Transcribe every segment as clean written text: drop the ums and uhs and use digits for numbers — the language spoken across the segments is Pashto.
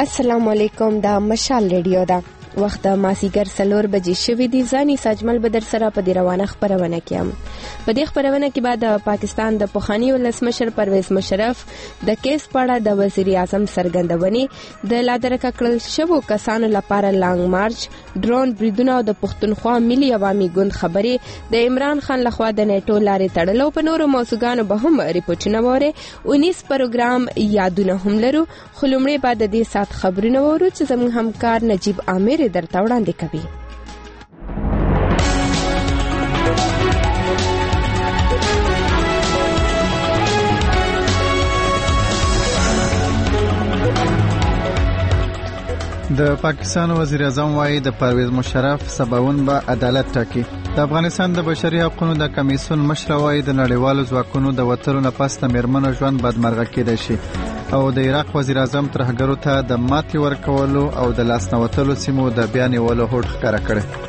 السلام علیکم. دا مشال ریډیو ده. وخت ماسیګر 4 بجې شوې دي. ځاني ساجمل بدر سره په دې روانه خبرونه کوم. په دې خبرونه کې بعد پاکستان د پخوانی ولسمشر پرویز مشرف د کیس په اړه د وزیر اعظم څرګندونې، د لادرکه کړل شوو کسانو لپاره لانګ مارچ، ډرون بریدونه او د پښتونخوا ملي عوامي ګوند خبرې، د عمران خان لخوا د نیټو لارې تړلو په نورو موضوعګانو به هم ریپورتونه وره. 19 پروګرام یادونه هم لرو. خو لومړی بعد د دې سات خبرونه وورو چې زموږ همکار نجیب عامر درته وړاندې کوي. د پاکستان وزیر اعظم وايي د پرویز مشرف سباون به عدالت ټاکي. د افغانستان د بشري حقوقو د کمیسیون مشر وايي د نړیوالو ځواکونو د وتلو نه پس د میرمنو ژوند بدمرغه کېدای شي او د عراق وزیر اعظم ترهګرو ته د ماتې ورکولو او د لاس نه وتلو سیمو د بیا نیولو هوډ ښکاره کړی.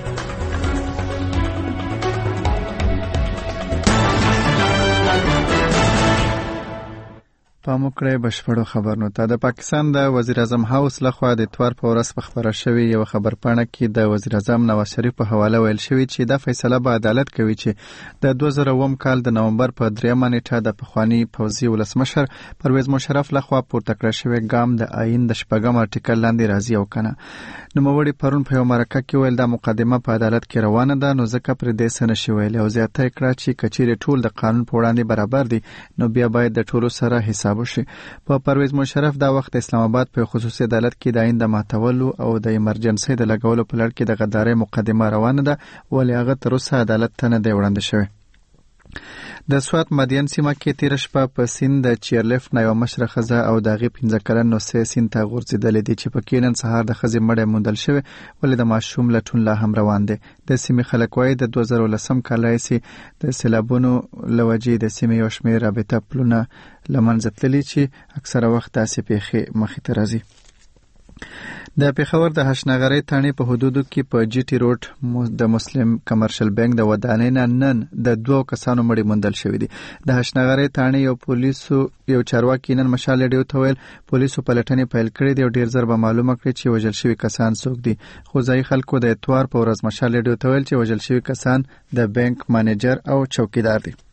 پاموکړی بشپړو خبرونو ته. د پاکستان د وزیر اعظم هاوس لخوا د اتوار په ورځ په خبره شوې یو خبرپاڼه کې د وزیر اعظم نواز شریف په حواله ویل شوی چې دا فیصله به عدالت کوي چې د 2000 کال د نومبر په 3 نیټه د پخوانی پوځي ولسمشر پرویز مشرف لخوا پورته کړی شوی ګام د آئین د 4 آرټیکل لاندې راځي او کنه. نوموړي پرون په یو مرکه کې ویل دا مقدمه په عدالت کې روانه ده، نو ځکه پر دې څه نشي ویل او زیاته کړه چې کچېرې ټول د قانون په وړاندې برابر دي نو بیا باید د ټولو سره حساب وشي. په پرویز مشرف دا وخت اسلام آباد په خصوصي عدالت کې د آئین د ماتولو او د ایمرجنسي د لګولو په لړ کې د غدارۍ مقدمه روانه ده، ولې هغه تر اوسه عدالت ته نه دی وړاندې شوی. د سوات مدین سیمه کې تیر شپه په سیند د چیرلیف نه یو مشره ښځه او د هغې 15 کلن نوسۍ سیند ته غورځېدلې دي چې پکې نن سهار د ښځې مړی موندل شوی، ولې د ماشوم لټون لا هم روان دی. د سیمې خلک وایي د 2010 کال راهیسې د سیلابونو له وجې د سیمې یو شمېر رابطه پلونه له منځه تللي چې اکثره وخت داسې پیښې مخې ته راځي. د پېښور د هشنغرۍ تاڼې په حدودو کې په جی ټي روډ د مسلم کمرشل بانک د ودانۍ نه نن د 2 کسانو مړي موندل شوي دي. د هشنغرۍ تاڼې یو چارواکي نن مشال ریډیو ته ویل پولیسو پلټنې پیل کړې دي او ډیر زر به معلومه کړي چې وژل شوي کسان څوک دي. خو ځایي خلکو د اتوار په ورځ مشال ریډیو ته ویل چې وژل شوي کسان د بانک مانیجر او چوکیدار دي.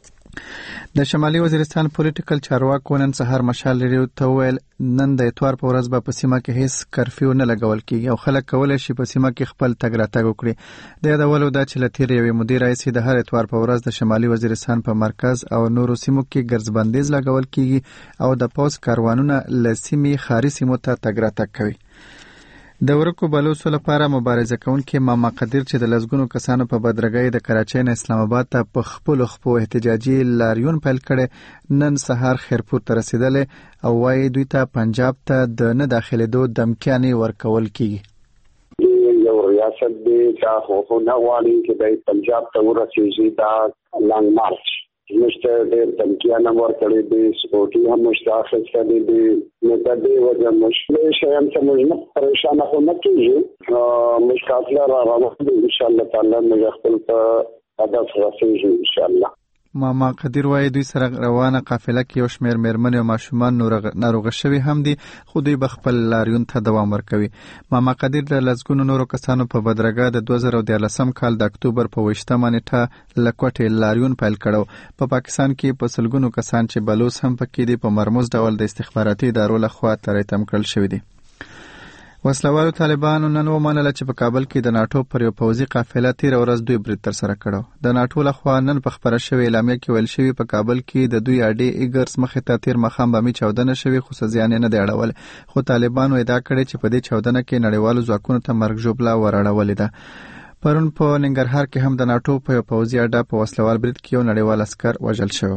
د شمالي وزیرستان پولیټیکل چارواکو نن سهار مشال ریډیو ته ویل نن د اتوار په ورځ به په سیمه کې هیڅ کرفیو نه لګول کیږي او خلک کولی شي په سیمه کې خپل تګ راتګ وکړي. د یادولو دا چې له تېرې یوې مودې راهیسې د هر اتوار په ورځ د شمالي وزیرستان په مرکز او نورو سیمو کې ګرځبندیز لګول کیږي او د پوځ کاروانونه له سیمې ښاري سیمو ته تګ راتګ کوي. د ورکو بلوڅو لپاره مبارزه کوونکي ماما قدیر چې د لسګونو کسانو په بدرګۍ د کراچۍ نه اسلام آباد ته په خپلو احتجاجي لاریون پیل کړی نن سهار خیرپور ته رسېدلې او وایي دوی ته پنجاب ته د نه داخلېدو دمکیانې ورکول کیږي. یو ریاست دی دا خو نه غواړي چې د پنجاب ته ورسېږي دا لانګ مارچ مشته ډېر دمکیانه ورکړي دي، سپورټي هم مشته اخیستلې دي. نو د دې وجه مشکل شیان ته موږ نه پریشانه خو نه کېږو، مشکلات را روان دي انشاءالله تعالی موږ خپل په هدف رسېږو انشاءالله. ماما قدیر وایي دوی سره روانه قافله کې یو شمېر میرمنې او ماشومان ناروغه شوي هم دي، خو دوی به خپل لاریون ته دوام ورکوي. ماما قدیر د لسګونو نورو کسانو په بدرګه د 2013 کال د اکتوبر په 28 نیټه له کوټې لاریون پیل کړو. په پاکستان کې په سلګونو کسان چې بلوڅ هم پکې دي په مرموز ډول د استخباراتي ادارو لخوا تریتم کړل شوي دي. وسلوالو طالبانو نن ومنله چې په کابل کې د ناټو پر یو پوځي قافله تېره ورځ دوی برید ترسره کړو. د ناټو لخوا نن په خپره شوې اعلامیه کې ویل شوي په کابل کې د دوی اډې ایګرز مخې ته تېر ماښام بمي چاودنه شوې خو څه زیان یې نه دی اړولی، خو طالبانو ادعا کړې چې په دې چاودنه کې نړیوالو ځواکونو ته مرګ ژوبله ورړولې ده. پرون په ننګرهار کې هم د ناټو په یو پوځي اډه په وسلوال برید کې یو نړیوال عسکر وژل شوی.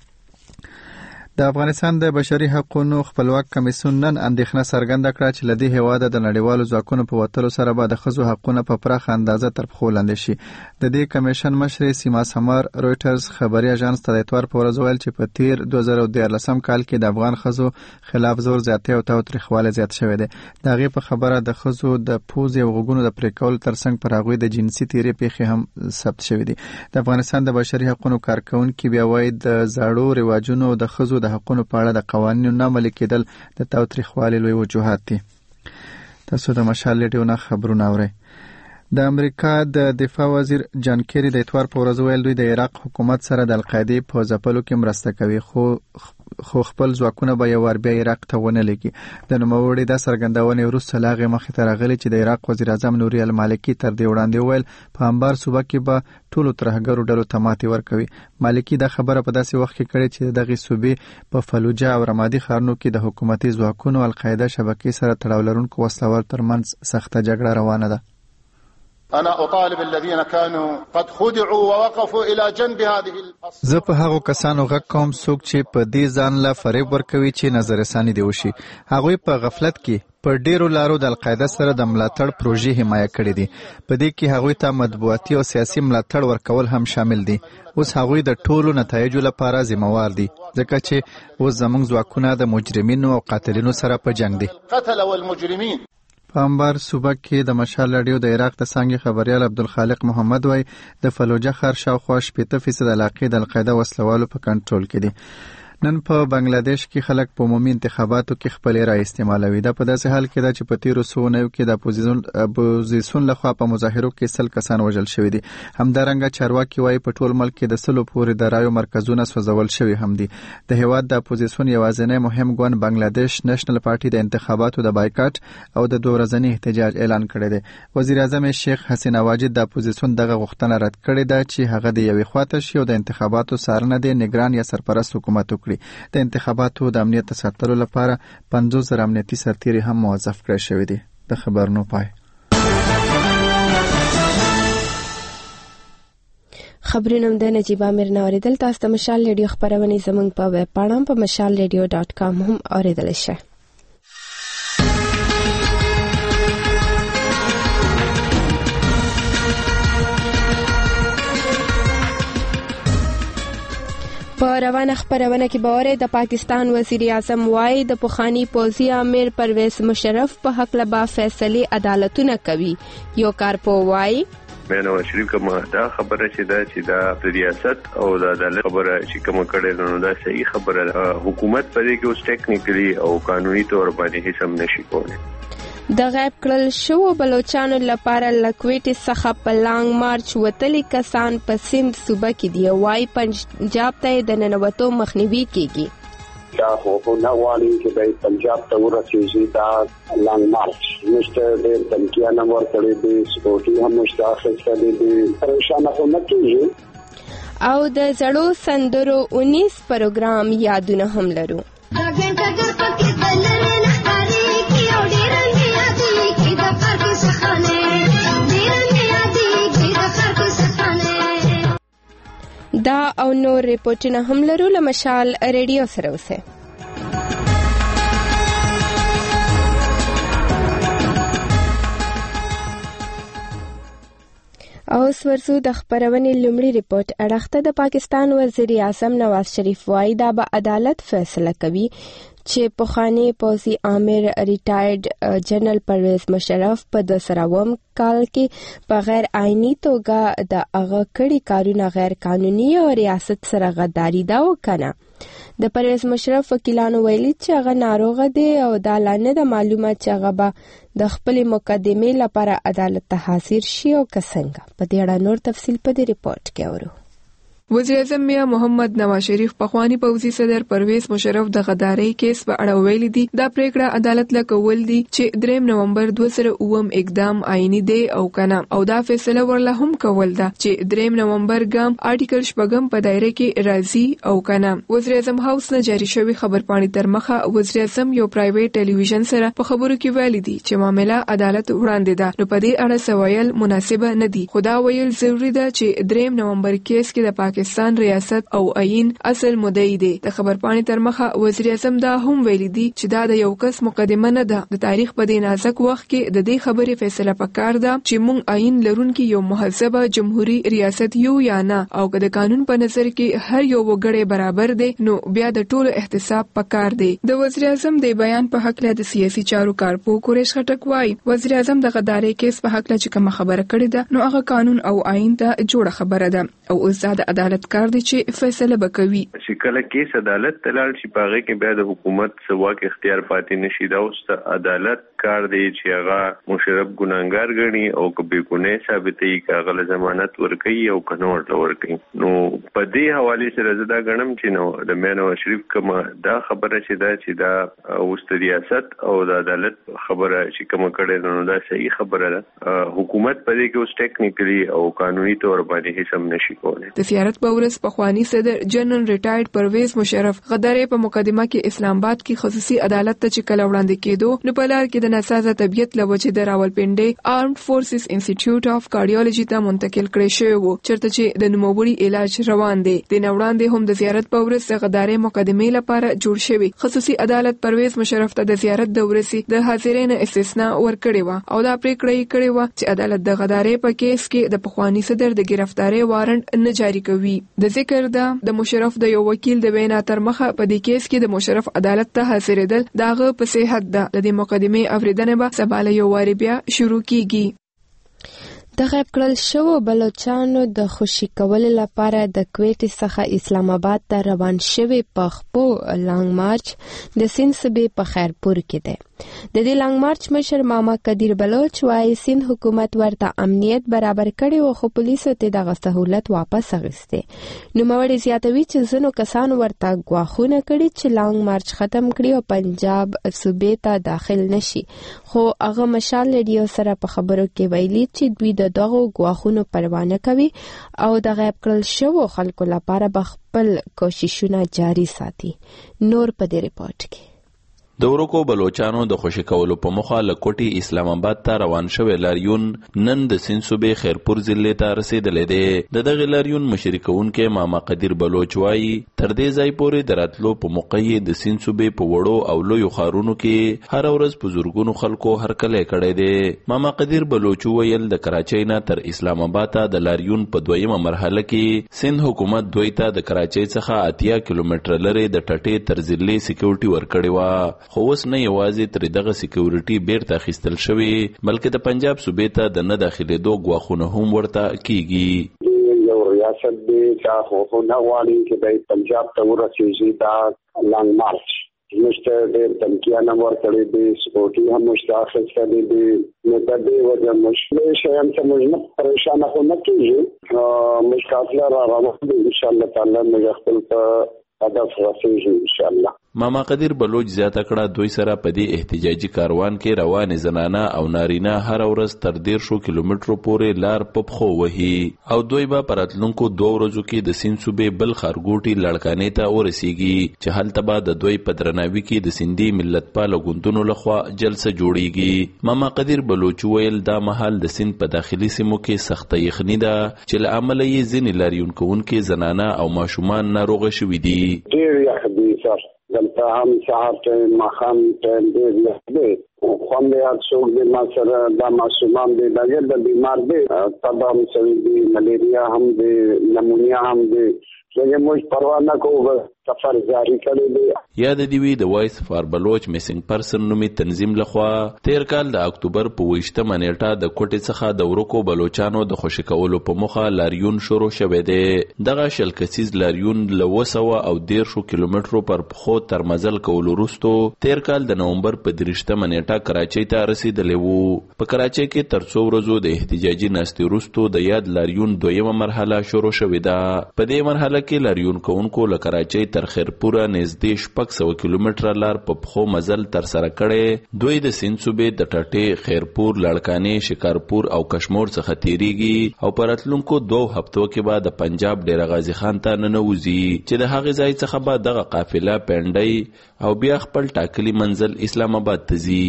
د افغانستان د بشري حقوقو خپلواک کمیسیون نن اندېښنه څرګنده کړه چې له دې هېواده د نړیوالو ځواکونو په وتلو سره به د ښځو حقونه په پراخه اندازه تر پښو لاندې شي. د دې کمیشن مشرې سیما سمر رویټرز خبري اژانس ته د اتوار په ورځ ویل چې په تیر 2013 کال کې د افغان ښځو خلاف زور زیاتې او تاوتریخوالی زیات شوی دی. د هغې په خبره د ښځو د پوزې او غوږونو د پرې کولو ترڅنګ پر هغوی د جنسي تیرې پیښې هم ثبت شوي دي. د افغانستان د بشري حقوقو کارکونکي بیا وایي د زاړو رواجونو د ښځو ښځو د حقوقو په اړه د قوانینو نه عملي کېدل د تاوتریخوالي لوی وجوهات دي. تاسو د مشال ریډیو نه خبرونه اورئ. د امریکا د دفاع وزیر جان کیری د اتوار په ورځ ویل دوی د عراق حکومت سره د القاعده په ځپلو کې مرسته کوي، خو خپل ځواکونه به یو ور بیا عراق ته ونه لګي. د نوموړي د څرګندونې وروسته لاغې مخې ته راغلي چې د عراق وزیر اعظم نوري المالکي تر دې وړاندې ویل په انبار صوبه کې به ټولو ترهګرو ډلو ته ماتې ورکوي. مالکي دا خبره په داسې وخت کې کړې چې دغه صوبې په فلوجه او رمادي ښارونو کې د حکومتي ځواکونو القاعده شبکې سره تړاو لرونکو وسلوال ترمنځ سخته جګړه روانه ده. أنا أطالب الذين كانوا قد خدعوا ووقفوا إلى جنب هذه زه په هغو کسانو غږ کوم څوک چې په دې ځان له فریب ورکوي چې نظر ثاني دی وشي. هغوی په غفلت کې په ډیرو لارو د القاعده سره د ملاتړ پروژې حمایه کړې دي. په دې کې هغوی ته مطبوعاتي او سیاسي ملاتړ ورکول هم شامل دي. اوس هغوی د ټولو نتایجو لپاره ذمہوار دي ځکه چې اوس زموږ ځواکونه د مجرمینو او قاتلینو سره په جنگ دي. قتل والمجرمين په انبار صوبه کې د مشال راډیو د عراق د څانګې خبريال عبدالخالق محمد وای د فلوجه ښار شاوخوا 80% علاقې د القاعده وسلوالو په کنټرول کې دي. نن په بنگلاديش کې خلک په عمومي انتخاباتو کې خپل رائے استعمالوي. دا په داسې حال کې ده چې په تیرو 100 نو کې د اپوزیسیون لخوا په مظاهرو کې 100 کسان وژل شوي دي. همدارنګه چارواکي وایي په ټول ملک کې د 100 پورې د رایو مرکزونه سوځول شوي هم دي. د هیواد د اپوزیسیون یوازینی مهم ګوند بنگلاديش نېشنل پارټي د انتخاباتو د بایکاټ او د 2 ورځني احتجاج اعلان کړی دی. وزیر اعظم شیخ حسینه واجد د اپوزیسیون دغه غوښتنه رد کړې ده چې هغه د یوې خواته شي او د انتخاباتو څارنه د نگران یا سرپرست حکومت وکړي. د انتخاباتو د امنیت ساتلو لپاره 50,000 امنیتي سرتیري هم موظف کړی شوی دی. د خبرونو پای. خبرونه د نجیب امیر نوریدل. تاسو د مشال ریډیو خبرونه زموږ په ویب پاڼه په mashalradio.com هم اوریدل شئ. په روانه خبرونه کې باور د پاکستان وزیر اعظم وايي د پخوانی پوځي امیر پرویز مشرف په حق لبا فیصله عدالتونه کوي. یو کارپو وايي نواز شریف کومه دا خبره چې دا د ریاست او د عدالت خبره چې کومه کړي نو دا صحیح خبره. حکومت پرې کې اوس ټیکنیکلی او قانوني تور باندې هیڅ هم نشي کولی. د غیب کړل شو بلوچستان لپاره لکویټ څخه په لانګ مارچ وتلي کسان په سند صوبه کې دی. وايي پنجاب ته د ننوتو مخنیوي کیږي. دا خو نه والی چې د پنجاب ته ورسېږي دا لانګ مارچ مشته د تمکیانه ورکړي دي سپورټي هم مشتاخص دي پریشان خو نه کیږي. او د زړو سندرو 19 پروګرام یادونه هم لرو. دا او نور ریپورټونه هم لرو. له مشال ریډیو سره اوسئ. اوس ورسو د خبرونې لومړی ریپورت اړخته. د پاکستان وزیر اعظم نواز شریف وايي دا به عدالت فیصله کوي چې پخوانی پوځي امیر ریټایرډ جنرال پرویز مشرف په 2000 کال کې په غیر آئینی توګه د هغه کړي کارونه غیر قانوني او ریاست سره غداري دا وکنه. د پرویز مشرف وکیلانو ویلي چې هغه ناروغه دی او دا لانه د معلومات چې هغه به د خپل مقدمې لپاره عدالت ته حاضر شي او څنګه. په دې اړه نور تفصیل په دې ریپورت کې اورو. وزیر اعظم میاں محمد نواز شریف پخوانی پوځي صدر پرویز مشرف د غدارۍ کیس په اړه ویلي دي دا پریکړه عدالت لکول دي چې 3 نومبر 2009 اقدام آئینی دی او کنه او دا فیصله ورله هم کول ده چې 3 نومبر ګام آرټیکل 6 په دایره کې راځي او کنه. وزیر اعظم هاوس نه جاری شوی خبرپاڼې تر مخه وزیر اعظم یو پرایویټ ټلویزیون سره په خبرو کې ویلي دي چې معاملې عدالت وړاندې ده نو په دې اړه سوایل مناسبه نه دي. خدا ویل ضروری ده چې 3 نومبر کیس کې د پاکستان ریاست او آئین اصل مدعی دی. د خبرپاڼې تر مخه وزیر اعظم دا هم ویلي دي چې دا د یو کس مقدمه نه ده. د تاریخ په دې نازک وخت کې د دې خبرې فیصله پکار ده چې موږ آئین لرونکي یو مهذبه جمهوریت ریاست یو یا نه او که د قانون په نظر کې هر یو وګړی برابر دی نو بیا د ټولو احتساب پکار دی. د وزیر اعظم د بیان په حق له د سیاسي چارو کارپو قریش خټک وايي وزیر اعظم د غدارۍ کیس په حق له چې کوم خبره کړې ده نو هغه قانون او آئین ته جوړه خبره ده او اوس د عدالت کار دی چې فیصله وکوي. چې کله کیس عدالت ته لاړ شي په هغه کې بیا د حکومت څواک اختیار پاتې نشي. دا اوس د عدالت کار دی چې هغه مشرف ګناهګار ګڼي او که بې ګناه ثابتوي که هغه له ضمانت ورکوي او که نه ورته ورکوي. نو په دې حوالې سره زه دا ګڼم چې نو د میا نواز شریف کومه دا خبره چې دا اوس د ریاست او د عدالت خبره چې کومه کړې نو دا صحیح خبره ده. حکومت په دې کې اوس ټیکنیکلی او قانوني تور باندې هیڅ هم نشي کولی. د زیارت په ورځ پخوانی صدر جنرال ریټایرډ پرویز مشرف غدارې په مقدمه کې اسلام آباد کې خصوصي عدالت ته چې کله وړاندې کېدو نو په لار کې د ناسازه طبيعت له وجې د راولپنډي آرمډ فورسز انسټیټیوټ اف کارډیولوژي ته منتقل کړی شوی و چېرته چې د نوموړي علاج روان دی. د نوړاندې هم د زیارت په ورځ غدارې مقدمې لپاره جوړ شوی. خصوصي عدالت پرویز مشرف ته د زیارت د ورځې د حاضرینو استثناء ورکړی و او دا پریکړه یې کړې و چې عدالت د غدارې په کیس کې د پخوانی صدر د گرفتاری وارنټ نه جاری کوي. د ذکر ده د مشرف د یو وکیل د وینا تر مخه په دې کیس کې د مشرف عدالت ته حاضرېدل داغه په صحت ده. د دې مقدمې اوریدنه به سبا له یو واری بیا شروع کیږي. د غیب کړل شوو بلوچستانو د خوشي کولو لپاره د کویټ څخه اسلام آباد ته روان شوی پخپو لانګ مارچ د سند صوبې په خیرپور کې دی. د دې لانګ مارچ مشر ماما قدیر بلوچ وايي سند حکومت ورته امنیت برابر کړي او خو پولیسو ته دغه سہولت واپس اخیسته. نو موري زیاتوي چې زنو کسان ورته غواخونه کړي چې لانګ مارچ ختم کړي او پنجاب صوبې ته داخل نشي. خو هغه مشال ریډیو سره په خبرو کې ویلي چې دوی دغه غواخونو پروا نه کوي او د غیب کړل شوو خلکو لپاره به خپل کوششونه جاري ساتي. نور په دې ریپورت کې د ورکو بلوچانو د خوشی کولو په مخه له کوټي اسلام آباد ته روان شوی لاریون نن د سند صوبې خیرپور ضلع ته رسیدلی دی. د دغه لاریون مشري کوونکی ماما قدیر بلوچ وایي تر دې ځای پورې د راتلو په موقع د سند صوبې په وړو او لویو ښارونو کې هر ورځ په زرګونو خلکو هرکلی کړی دی. ماما قدیر بلوچ ویل د کراچۍ نه تر اسلام آباد ته د لاریون په دویمه مرحله کې سند حکومت دوی ته د کراچۍ څخه 80 کیلومتره لري د ټټې تر ضلع سکیورټي ورکړې وه. خو اوس نه یوازې تر دغه سکیورټي بیرته اخیستل شوی بلکې د پنجاب صوبې ته د نه داخلېدو غواخونه هم ورته کیږي. یو ریاست دی چې خو نه غواړي چې د پنجاب ته ورسیږي دا لانګ مارچ مشته د تمکیانه ورکړي دي سپورټي هم مشتاخص کړي دي. نو د دې وجه مشکل شیان ته موږ پریشان نه کیږي. مشکل را روان دي ان شاء الله تعالی موږ خپل په هدف رسیږو ان شاء الله. ماما قدیر بلوچ زیاته کړه دوی سره په دې احتجاجي کاروان کې روان زنانه او نارینه هر ورځ تر 150 کیلومترو پورې لار په پخو وهي او دوی به پراتلونکو 2 ورځو کې د سند صوبې بل خارګوټي لړکانې ته ورسیږي چې هلته به د دوی په درناوي کې د سندي ملتپال ګوندونو لخوا جلسه جوړیږي. ماما قدیر بلوچ ویل دا مهال د سند په داخلي سیمو کې سخته یخني ده چې له امله یې ځینې لاریون کوونکي زنانه او ماشومان ناروغه شوي دي. ډېر یخ دی سر دلته هم سهار ټایم ماښام ټایم ډېر یخ دی. خوند یې څوک دی ما سره دا ماشومان دی دا ډېر د بیمار دی تبه هم شوي دي ملیریا هم دی نمونیا هم دی. موږ پروا نه کوو سفر جاری کړی دی. یاد دی وی د وایس فار بلوچ میسنګ پرسن نومي تنظیم لخوا تیر کال د اکتوبر په 28مه نیټه د کوټې څخه د ورکو بلوچانو د خوشی کولو په مخه لاریون شروع شوه دی. دغه شل کسیز لاریون له 210 کیلومترو پر پخو تر مزل کولو وروسته تیر کال د نومبر په 30مه نیټه کراچۍ ته رسیدلی وو. په کراچۍ کې تر څو ورځو د احتجاجي ناستې وروسته د یاد لاریون دویمه مرحله شروع شوې ده. په دې مرحله کې لاریون کوونکو له کراچۍ تر خیرپوره نږدې 600 کیلومتره لار په پخو مزل تر سره کړي. دوی د سند صوبې د ټټې خیرپور لړکانې شکارپور او کشمور څخه تیریږي او په راتلونکو 2 هفتو کې به د پنجاب ډیر غازی خان ته ننوځي چې د هغې ځای څخه به دغه قافله پنډۍ او بیا خپل ټاکلي منزل اسلام آباد ته ځي.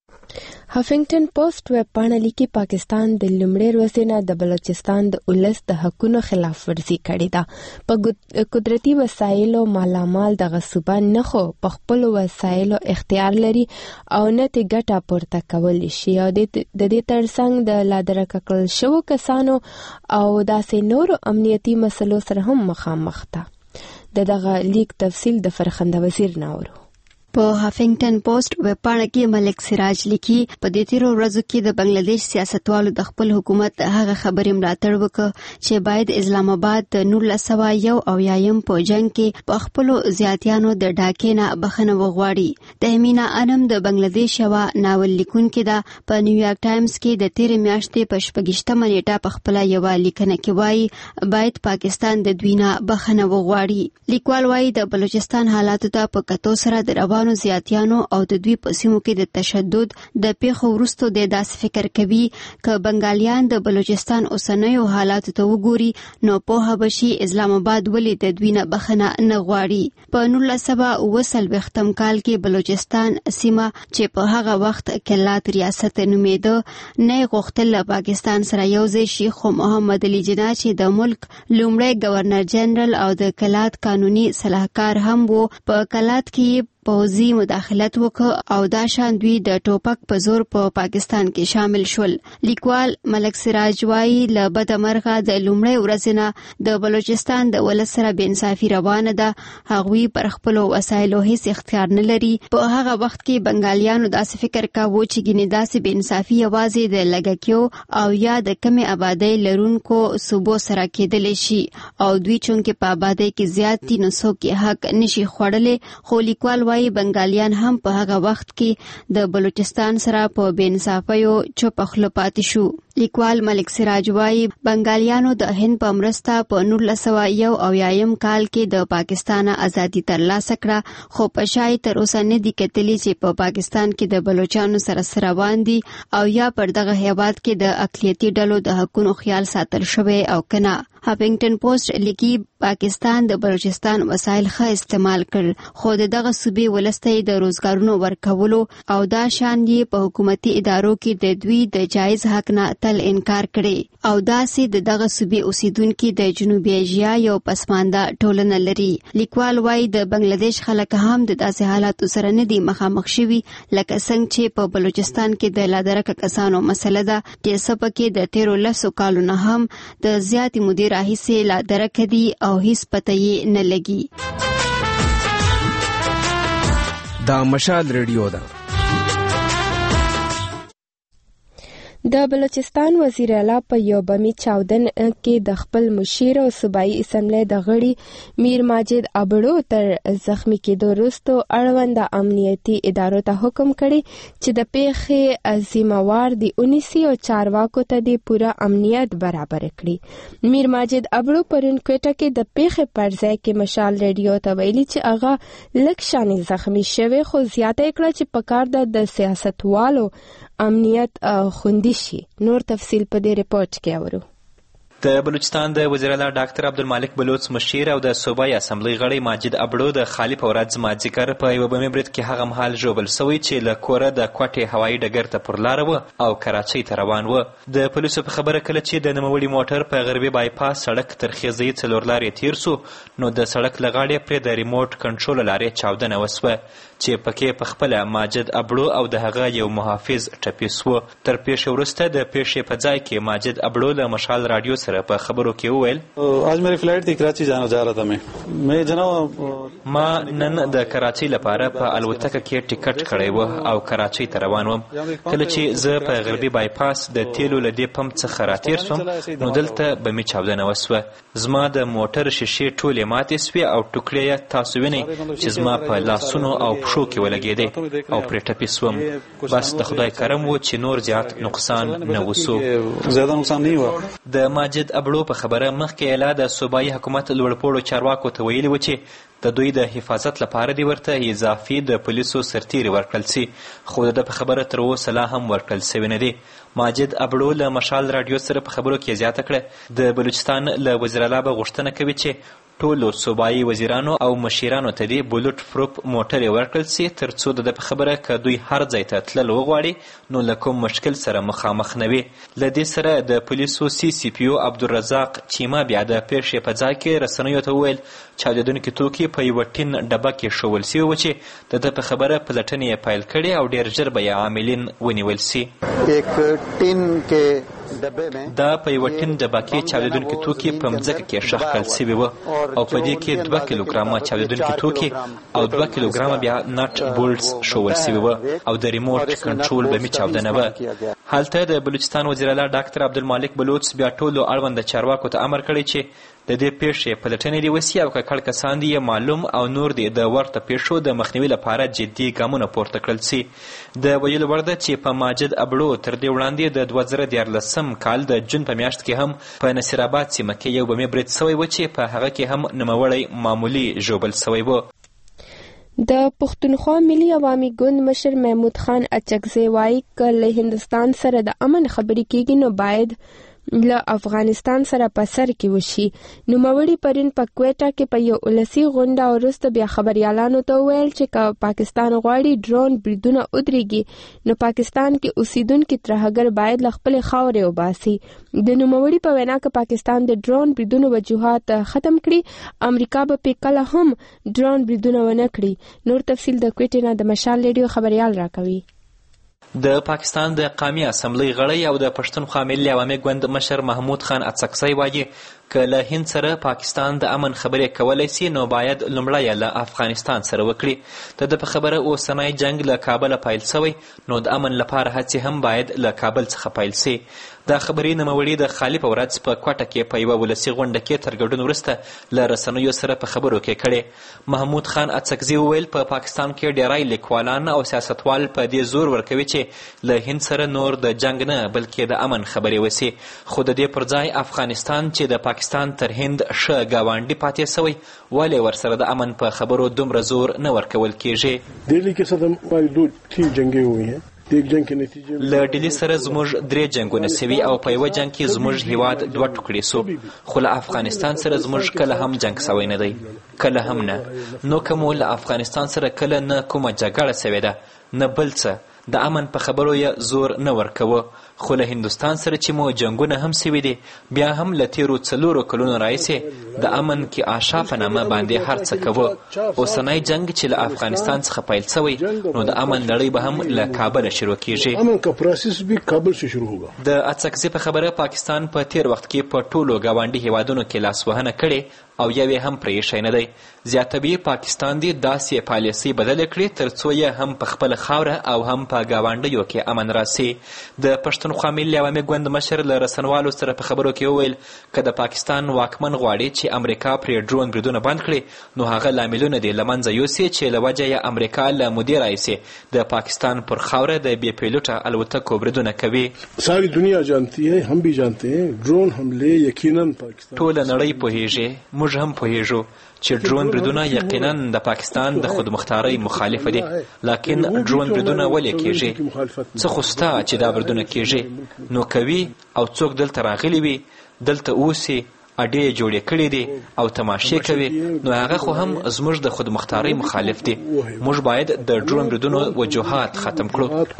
هفنګټن پوسټ ویب پاڼه لیکي پاکستان د لومړي ورځې نه د بلوچستان د ولس د حقونو خلاف ورزي کړې ده. په قدرتي وسایلو مالامال دغه صوبه نه خو په خپل وسایلو اختیار لري او نه ته ګټه پورته کولی شي او د دې ترڅنګ د لادرکه کړل شوو کسانو او داسې نورو امنیتي مسلو سره هم مخامخ ده. دغه لیک تفصیل د فرخنده وزیر ناورو. په هافینګټن پوسټ ویبپاڼه کې ملک سراج لیکي په دې تیرو ورځو کې د بنگلاديش سیاستوالو د خپل حکومت هغه خبرې ملاتړ وکړ چې باید اسلام آباد د 1991 په جنگ کې په خپل زیاتیانو د ډاکې نه بخښنه وغواړي. تهمینا انم د بنگلاديش یو ناول لیکونکې ده په نیویارک ټایمز کې د تیر میاشتې په 28مه نیټه په خپل یو لیکنه کې وایي باید پاکستان د دوی نه بخښنه وغواړي. لیکوال وایي د بلوچستان حالاتو ته په کتو سره د روانو زیاتیانو او د دوی په سیمو کې د تشدد د پیښو وروسته د داسې فکر کوي ک بنگالیان د بلوچستان اوسنیو حالاتو ته وګوري نو په هبشي اسلام آباد ولې د دوی نه بخښنه نه غواړي. په 1940م کال کې بلوچستان سیمه چې په هغه وخت کلات ریاست نومیده نه غوښتل پاکستان سره یوځای شي، خو محمد علي جناح چې د ملک لومړی گورنر جنرال او د کلات قانوني صلاحکار هم وو په کلات کې پوځي مداخلت وکړ او دا شان دوی د ټوپک په زور په پاکستان کې شامل شول. لیکوال ملک سراج وایي له بده مرغه د لومړۍ ورځې نه د بلوچستان د ولس سره بې انصافي روانه ده. هغوی پر خپلو وسایلو هیڅ اختیار نه لري. په هغه وخت کې بنگالیانو داسې فکر کاوه چې ګینې داسې بې انصافي یوازې د لږکیو او یا د کمې آبادۍ لرونکو صوبو سره کېدلی شي او دوی چونکې په آبادۍ کې زیات دي نو څوک یې حق نشي خوړلی. خو لیکوال وایي بنگالیان هم په هغه وخت کې د بلوچستان سره په بې انصافیو چوپ خوله پاتې شو. لیکوال ملک سراج وایي بنگالیانو د هند په مرسته په 1991 کال کې د پاکستان ازادي ترلاسه کړه، خو په شای تر اوسه نه دي کتلي چې په پاکستان کې د بلوچانو سره روان دي او یا پر دغه هیواد کې د اقلیتي ډلو د حقونو خیال ساتل شوی او کنه. هافینګټن پوسټ لیکي پاکستان د بلوچستان وسایل ښه استعمال کړ، خو دغه صوبې ولسته د روزګارونو ورکولو او دا شان یې په حکومتي ادارو کې د دوی د جایز حق نه تل انکار کړي او داسې دغه صوبې اوسیدونکو د جنوبي ایشیا یو پسمانده ټولنه لري. لیکوال وایي د بنگلاديش خلک هم د داسې حالاتو سره نه دي مخامخ شوي لکه څنګه چې په بلوچستان کې د لادرکه کسانو مسله ده چې سپکې د 13 کالو نه هم د زیاتې مودې راهیسې لادرکه دي او هیڅ پته یې نه لګي. دا مشال ریډیو ده. د بلوچستان وزیر اعلی په یو بمی چاودن کې د خپل مشیر او صوبایي اسمبلی د غړي میر ماجد ابړو تر زخمی کېدو وروسته اړوند امنیتي ادارو ته حکم کړی چې د پیښې ذمہوار دي ونیسي او چارواکو ته د پوره امنیت برابر کړي. میر ماجد ابړو پرون کوټه کې د پیښې پر ځای کې مشال ریډیو ته ویلي چې هغه لږ شانې زخمی شوی، خو زیاته کړه چې پکار ده د سیاستوالو امنیت خوندي شي. نور تفصیل په دې ریپورت کې اورو. د بلوچستان د وزیر اعلی ډاکټر عبدالمالک بلوچ مشیر او د صوبایي اسمبلی غړی ماجد ابړو د خالي په ورځ مازدیګر په یو بمي برید کې هغه مهال ژوبل شوی چې له کوره د کوټې هوایي ډګر ته پر لاره و او کراچۍ ته روان و. د پولیسو په خبره کله چې د نوموړي موټر په غربي بایپاس سړک تر خیزې څلور لارې تیر سو نو د سړک له غاړې پرې د ریموټ کنټرول لارې چاودنه وسوه چې پکې په خپل ماجد ابړو او د هغه یو محافظ ټپي سو. تر پیښې وروسته د پیښې په ځای کې ماجد ابړو له مشال رادیو سره په خبرو کې وویل आज मेरी फ्लाइट थी कराची जाना चाह रहा था मैं जनाब ما نن د کراچۍ لپاره په الوتکه کې ټیکټ کړی و او کراچۍ ته روان وم. کله چې زه په غربي بایپاس د تیلو له دې پمپ څخه راتیر سوم نو دلته بمي چاودنه وسوه. زما د موټر شیشې ټولې ماتې سوې او ټوکړې یې تاسو وینئ چې زما په لاسونو او پښو کې ولګېدې او پرې ټپي سوم. بس د خدای کرم و چې نور زیات نقصان نه وسو. د ماجد ابړو په خبره مخکې اعلی د صوبایي حکومت لوړپوړو چارواکو ته ویلي و چې د دوی د حفاظت لپاره دی ورته اضافي د پولیسو سرتیري ورکړل سي، خو د په خبره تر اوسه لا هم ورکړل سوي نه دي. ماجد ابړو له مشال رادیو سره په خبرو کې زیاته کړه د بلوچستان له وزیر اعلی به غوښتنه کوي چې ټولو صوبایي وزیرانو او مشیرانو ته دی بولټ پروف موټر ورکړل سي تر څو د په خبره ک دوی هر ځای ته تلل وغواړي نو له کوم مشکل سره مخامخ نه وي. له دې سره د پولیسو سی پی او عبدالرزاق چیما بیا د پیښې په ځای کې رسنیو ته وویل چاودېدونکي توکي په یوه ټین ډبه کې ښوول سوي وو چې د په خبره پلټنې یې پیل کړې او ډېر ژر به یې عاملین ونیول سي. एक टिन के دا په یو ټین ډبه کې چاودیدونکي توکي په مځکه کې ښخ کړل شوي وو او په دې کې 2 کیلوګرامه چاودیدونکي توکي او 2 کیلوګرامه بیا نټ بولټس شوول شوي وو او د ریموټ کنټرول به می چاودنه وه. هلته د بلوچستان وزیر اعلی ډاکټر عبدالمالک بلوچ بیا ټولو اړوند چارواکو ته امر کړی چې د دې پیښې پلټنې دې وسي او ککړ کسان دي معلوم او نور دي د ورته پیښو د مخنیوي لپاره جدي ګامونه پورته کړل سي. د ویل وړ ده چې په ماجد ابړو تر دې وړاندې د 2014 کال د جون په میاشت کې هم په نصیر آباد سیمه کې یو بمې برید سوی و چې په هغه کې هم نوموړی معمولی ژوبل سوی و. د پښتونخوا ملي عوامي ګوند مشر محمود خان اچکزی وایي که له هندستان سره د امن خبرې کېږي نو باید له افغانستان سره په سر کې وشي. نوموړي پرون په کویټا کې په یو ولسي غونډه وروسته بیا خبريالانو ته وویل چې که پاکستان غواړي ډرون بریدونه ودرېږي نو پاکستان کې اوسیدونکي ترهګر باید له خپلې خاورې وباسي. د نوموړي په وینا که پاکستان د ډرون بریدونو وجوهات ختم کړي امریکا به په کله هم ډرون بریدونه ونه کړي. نور تفصیل د کویټا نه د مشال ریډیو خبريال راکوي. د پاکستان د قومي اسمبلی غړی او د پښتونخوا ملي عوامي ګوند مشر محمود خان اڅکزی وایي که له هند سره پاکستان د امن خبرې کولی سي نو باید لومړی له افغانستان سره وکړي. د په خبره اوسنی جنگ له کابل پیل شوی نو د امن لپاره هڅې هم باید له کابل څخه پیل سي. دا خبرې نوموړي د خالي په ورځ په کوټه کې په یوه ولسي غونډه کې تر ګډون وروسته له رسنیو سره په خبرو کې کړې. محمود خان اڅکزي وویل په پاکستان کې ډیری لیکوالان او سیاستوال په دې زور ورکوي چې له هند سره نور د جنگ نه بلکې د امن خبرې وسي، خو د دې پر ځای افغانستان چې د پاکستان تر هند ښه ګاونډي پاتې سوی ولې ورسره د امن په خبرو دومره زور نه ورکول کیږي. دلی کې صدم دو ټیم جنگي وي ہیں له ډیلی سره زموږ 3 جنگونه سوي او په یوه جنگ کې زموږ هیواد 2 ټوکړې سو، خو له افغانستان سره زموږ کله هم جنگ سوی نه دی، کله هم نه. نو که مو له افغانستان سره کله نه کومه جګړه سوې ده نه بل څه، د امن په خبرو یې زور نه ورکوه. خو له هندوستان سره چې مو جنگونه هم سوي دي بیا هم له تیرو 4 کلونو راهیسې د امن کې آشا په نامه باندې هر څه کوه. اوسنی جنگ چې له افغانستان څخه پیل سوی نو د امن لړۍ به هم له کابل شروع کیږي. امن کا پروسس به کابل سے شروع ہوگا. د اڅکزي په خبره پاکستان په تیر وخت کې په ټولو گاونډي هیوادونو کې لاسوهنه کړي او یوې هم پرې شي نه دی. زیاتوي پاکستان دی داسې پالیسي بدل کړي ترڅو یې هم په خپل خاوره او هم په گاونډیو کې امن راسي. د پښتونخوا ملي عوامي ګوند مشر له رسنوالو سره په خبرو کې وویل که د پاکستان واکمن غواړي چې امریکا پرې ډرون بریدونه بند کړي نو هغه لاملونه دي له منځه یوسي چې له وجه یې امریکا له مودې راهیسې د پاکستان پر خاوره د بې پیلوټه الوتکو بریدونه کوي. ساری دنیا جانتی ہے، هم بھی جانتے ہیں ډرون حمله یقینا پاکستان ټول نړۍ پوهیږي، موږ هم پوهیږو چې ډرون بریدونه یقینا د پاکستان د خودمختارۍ مخالفه دي، لکن ډرون بریدونه ولې کیږي؟ څه خو شته چې دا بریدونه کیږي؟ نو کوي او څوک دلته راغلي وي دلته اوسي اډې جوړې کړې دي او تماشې کوي نو هغه خو هم زموږ د خودمختارۍ مخالف دي. موږ باید د ډرون بریدونو وجوهات ختم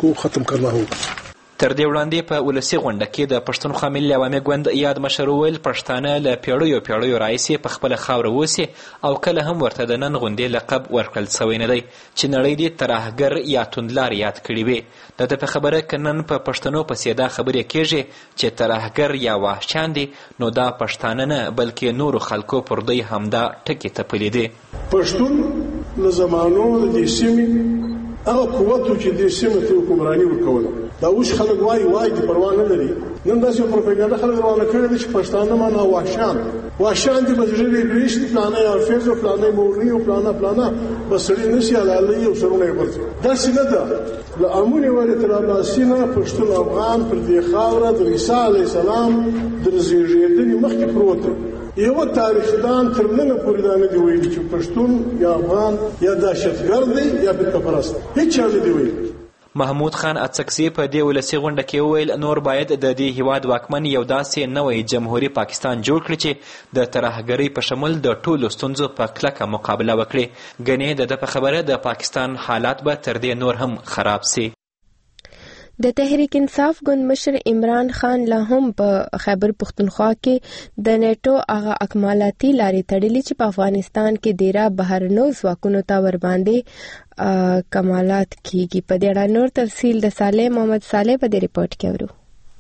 کړو. تر دې وړاندې په ولسي غونډه کې د پښتونخوا ملي عوامي ګوند یاد مشر وویل پښتانه له پیړیو راهیسې په خپله خاوره اوسي او کله هم ورته د نن غوندې لقب ورکړل سوی نه دی چې نړۍ دې ترهګر یا توندلار یاد کړي وي. د ده په خبره که نن په پښتنو پسې دا خبرې کېږي چې ترهګر یا وحشیان دي نو دا پښتانه نه بلکې نورو خلکو پر دوی همدا ټکي تپلي دي. پښتون له زمانو د دې سیمې هغه قوت چې دې سیمې ته حکمراني ورکوله دا اوس خلک وایي د پروا نه لري. نن داسې پروپاګاندا خلک روانه کړي دي چې پښتانه معنا وحشیان دي بجري بریش دي پلانه یا فیض او پلانه مورنی او پلانه بسړي نشي علالي او سرونه ورته داسې نه ده. له امونه ولې تر الله سینه پښتون افغان پر دې خاوره د عیسی علی السلام د زیږیدنې مخکې پروت یو تاریخدان تر نن پورې دا نه دی ویلي چې پښتون یا افغان یا دهشتګرد دی یا بتپرست، هیڅ نه دی ویلي. محمود خان اڅکزي په دې ولسي غونډه کې وویل نور باید د دې هیواد واکمن یو داسې نوی جمهوري پاکستان جوړ کړي چې د ترهګرۍ په شمول د ټولو ستونزو په کلکه مقابله وکړي. ګنې د ده په خبره د پاکستان حالات به تر دې نور هم خراب سي. د تحریک انصاف ګوند مشر عمران خان لا هم په خیبر پختونخوا کې د نیټو هغه اکمالاتي لارې تړلي چې په افغانستان کې ډیره بهرنیو ځواکونو ته ورباندې کمالات کیږي. په دې اړه نور تفصیل د صالح محمد صالح په دې ریپورت کې ورو.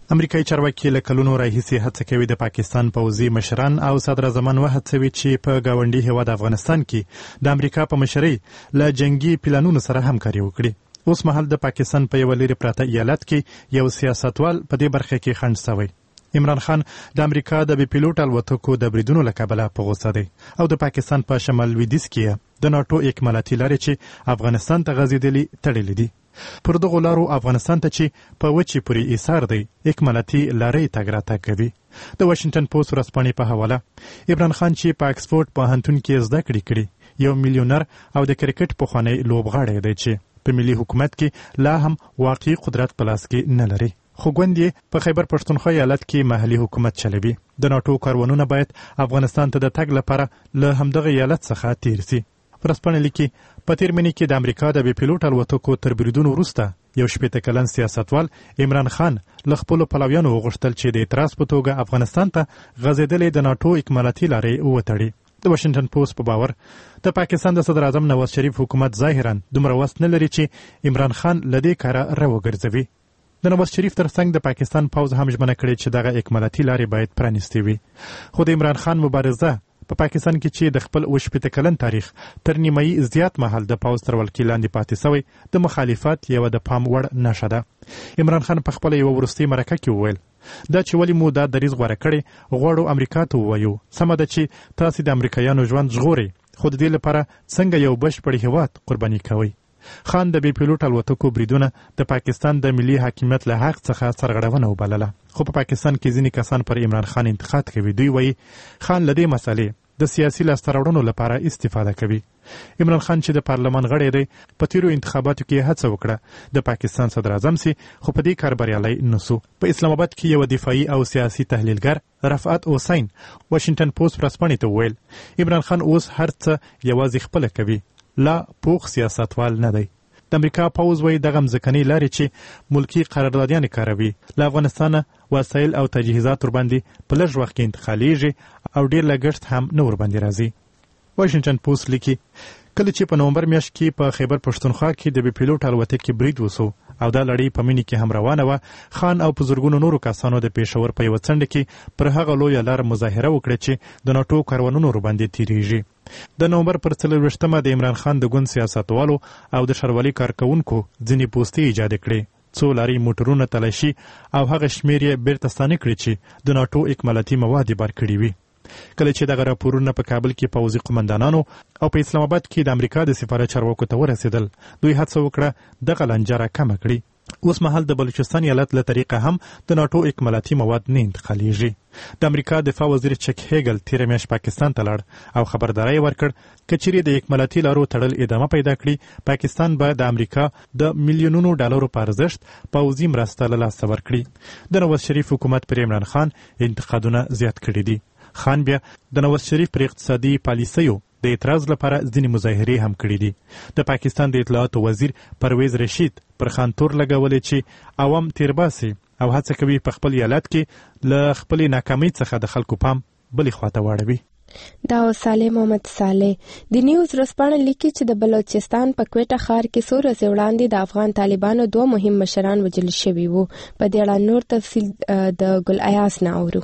امریکایي چارواکي له کلونو راهیسې هڅه کوي د پاکستان پوځي مشران او صدراعظمان وهڅوي چې په ګاونډي هیواد افغانستان کې د امریکا په مشرۍ له جنگي پلانونو سره همکاري وکړي. اوس مهال د پاکستان په یو لرې پراته ایالت کې یو سیاستوال په دې برخه کې خنډ شوی. عمران خان د امریکا د بي پیلوټ الوتکو د بریدونو له کبله په غوسه دی او د پاکستان په شمال لویدیځ کې د ناتو اکمالاتي لارې چې افغانستان ته غځېدلې تړلې دي. پر دغو لارو افغانستان ته چې په وچې پورې ایثار دی اکمالاتي لارې تګ راتګ کوي. د واشنگټن پوسټ ورځپاڼې په حواله عمران خان چې په اکسفورډ پوهنتون کې زده کړې کړي یو میلیونر او د کرکټ پخوانی لوبغاړی دی چې په ملي حکومت کې لا هم واقعي قدرت په لاس کې نه لري. خو ګوندې په خیبر پښتونخوا ایالت کې محلي حکومت چلوي. د ناتو کاروانونه باید افغانستان ته د تګ لپاره له همدغه ایالت څخه تیر سي. ورځپاڼه لیکي په تیر مني کې د امریکا د بي پیلوټ الوتکو تر بریدونو وروسته یو 80 کلن سیاستوال عمران خان له خپلو پلویانو وغوښتل چې د اعتراض په توګه افغانستان ته غځېدلې د ناتو اکمالاتي لارې وتړي. د واشنگټن پوسټ په باور د پاکستان د صدر اعظم نواز شریف حکومت ظاهرا دومره وس نه لري چې عمران خان له دې کاره راوګرځوي. د نواز شریف ترڅنګ د پاکستان پوځ هم ژمنه کړې چې دغه اکمالاتي لارې باید پرانیستې وي. خو د عمران خان مبارزه په پاکستان کې چې د خپل 80 کلن تاریخ تر نیمایي زیات مهال د پوځ تر ولکې لاندې پاتې شوی د مخالفت یو د پام وړ نښه ده. عمران خان په خپل یو وروستي مرکه کې وویل دا چې ولې مو دا دریځ غوره کړی غواړو امریکا ته ووایو سمه ده چې تاسو د امریکایانو ژوند ژغورئ خو د دې لپاره څنګه یو بشپړ هیواد قرباني کوئ. خان د بي پیلوټ الوتکو بریدونه د پاکستان د ملي حاکمیت له حق څخه سرغړونه وبلله. خو په پاکستان کې ځینې کسان پر عمران خان انتقاد کوي. دوی وایي خان له دې مسلې د سیاسي لاسته راوړنو لپاره استفاده کوي. عمران خان چې د پارلمان غړی دی په تیرو انتخاباتو کې هڅه وکړه د پاکستان صدر اعظم سي خو په دې کار بریالی نسو. په اسلام آباد کې یو دفاعي او سیاسي تحلیلګر رفعت حسین واشنگټن پوسټ ورځپاڼې ته وویل عمران خان اوس هر څه یوازې خپله کوي لا پوخ سیاستوال نه دی. د امریکا پوځ وایي دغه مځکنۍ لارې چې ملکي قراردادیانې کاروي له افغانستانه وسایل او تجهیزات ورباندې په لږ وخت کې انتقالیږي او ډېر لګښت هم نه ورباندې راځي. واشنگټن پوسټ لیکي کله چې په نومبر میاشت کې په خیبر پښتونخوا کې د بي پیلوټ الوتکې برید وسو او دا لړۍ په مني کې هم روانه وه خان او په زرګونو نورو کسانو د پېښور په یوه څنډه کې پر هغه لویه لار مظاهره وکړه چې د ناټو کاروانونو ورباندې تیریږي. د نومبر پر 24 د عمران خان د ګوند سیاستوالو او د ښاروالي کارکوونکو ځینې پوستې ایجاد کړې. څو لارې موټرونه تلاشي او هغه شمېر یې بیرته ستانه کړي چې د ناټو اکمالاتي مواد یې بار کړي وي. کله چې دغه راپورونه په کابل کې پوځي قومندانانو او په اسلام آباد کې د امریکا د سفارت چارواکو ته ورسېدل دوی هڅه وکړه دغه لنجره کمه کړي. اوس مهال د بلوچستان ایالت له طریقه هم د ناټو اکمالاتي مواد نه انتقالیږي. د امریکا دفاع وزیر چک هیګل تیره میاشت پاکستان ته لاړ او خبرداری ورکړ که چیرې د اکمالاتي لارو تړل ادامه پیدا کړي پاکستان به د امریکا د میلیونونو ډالرو په ارزښت پوځي مرسته له لاسه ورکړي. د نواز شریف حکومت پر عمران خان انتقادونه زیات کړي دي. خان بیا د نواز شریف پر اقتصادي پالیسیو د اعتراض لپاره ځینې مظاهرې هم کړي دي. د پاکستان د اطلاعاتو وزیر پرویز رشید پر خان تور لګولې چې عوام تیرباسي او هڅه کوي په خپل ایالت کې له خپلې ناکامۍ څخه د خلکو پام بلې خواته واړوي. دا صالح محمد صالح د نیوز ورځپاڼه لیکي چې د بلوچستان په کوټه ښار کې څو ورځې وړاندې د افغان طالبانو 2 مهم مشران وژل شوي وو. په دې اړه نور تفصیل د ګل ایاس نه اورو.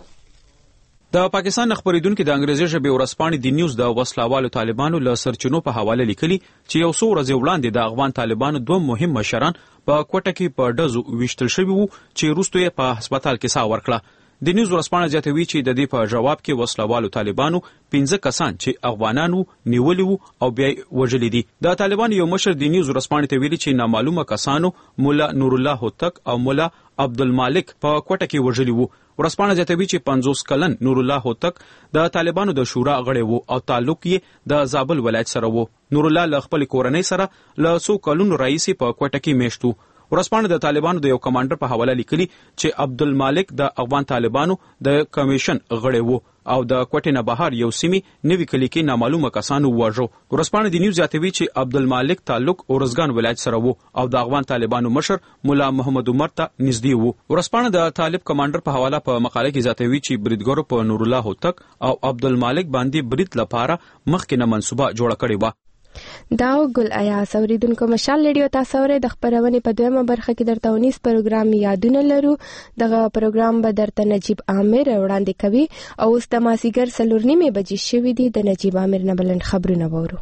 د پاکستان خبریدونکو د انګریزي ژبې ورځپاڼې د نیوز د وسلوالو طالبانو له سرچینو په حواله لیکلي چې یو څو ورځې وړاندې د افغان طالبانو 2 مهم مشران په کوټه کې په ډزو ویشتل شوي وو چې وروسته یې په هسپتال کې ساه ورکړه. د نیوز ورځپاڼه زیاتوي چې د دې په جواب کې وسلوالو طالبانو 15 کسان چې افغانانو نیولي وو او بیا وژلي دي. د طالبانو یو مشر د نیوز ورځپاڼې ته ویلي چې نامعلومه کسانو مولا نور الله هوتک او مولا عبدالمالک په کوټه کې وژلي وو. ورځپاڼه زیاتوي چې 50 کلن نور الله هوتک د طالبانو د شورا غړی وو او تعلق یې د زابل ولایت سره وو. نور الله له خپل کورنۍ سره له څو کلونو راهیسې په کوټه کې میشت وو. ورځپاڼه د طالبانو د یو کمانډر په حواله لیکلي چې عبدالمالک د افغان طالبانو د کمیشن غړی وو او د کوټې نه بهر یو سیمې نوي کلی کې نامعلومه کسانو وواژه. ورځپاڼه د نیوز زیاتوي چې عبدالمالک تعلق اورزګان ولایت سره وو او د افغان طالبانو مشر مولا محمد عمر ته نږدې وو. ورځپاڼه د طالب کمانډر په حواله په مقاله کې زیاتوي چې بریدګرو په نور الله هوتک او عبدالمالک باندې برید لپاره مخکې نه منصوبه جوړه کړې وه. دا ګل ایاس اوریدونکو مشال ریډیو تاسو اورئ د خبرونه په دویمه برخه کې درته ونیس پروګرام یادونه لرو. دغه پروګرام به درته نجیب عامر وړاندې کوي او اوس د مازیګر 4:30 بجې شوې دي. د نجیب عامر نه بلند خبرونه وورو.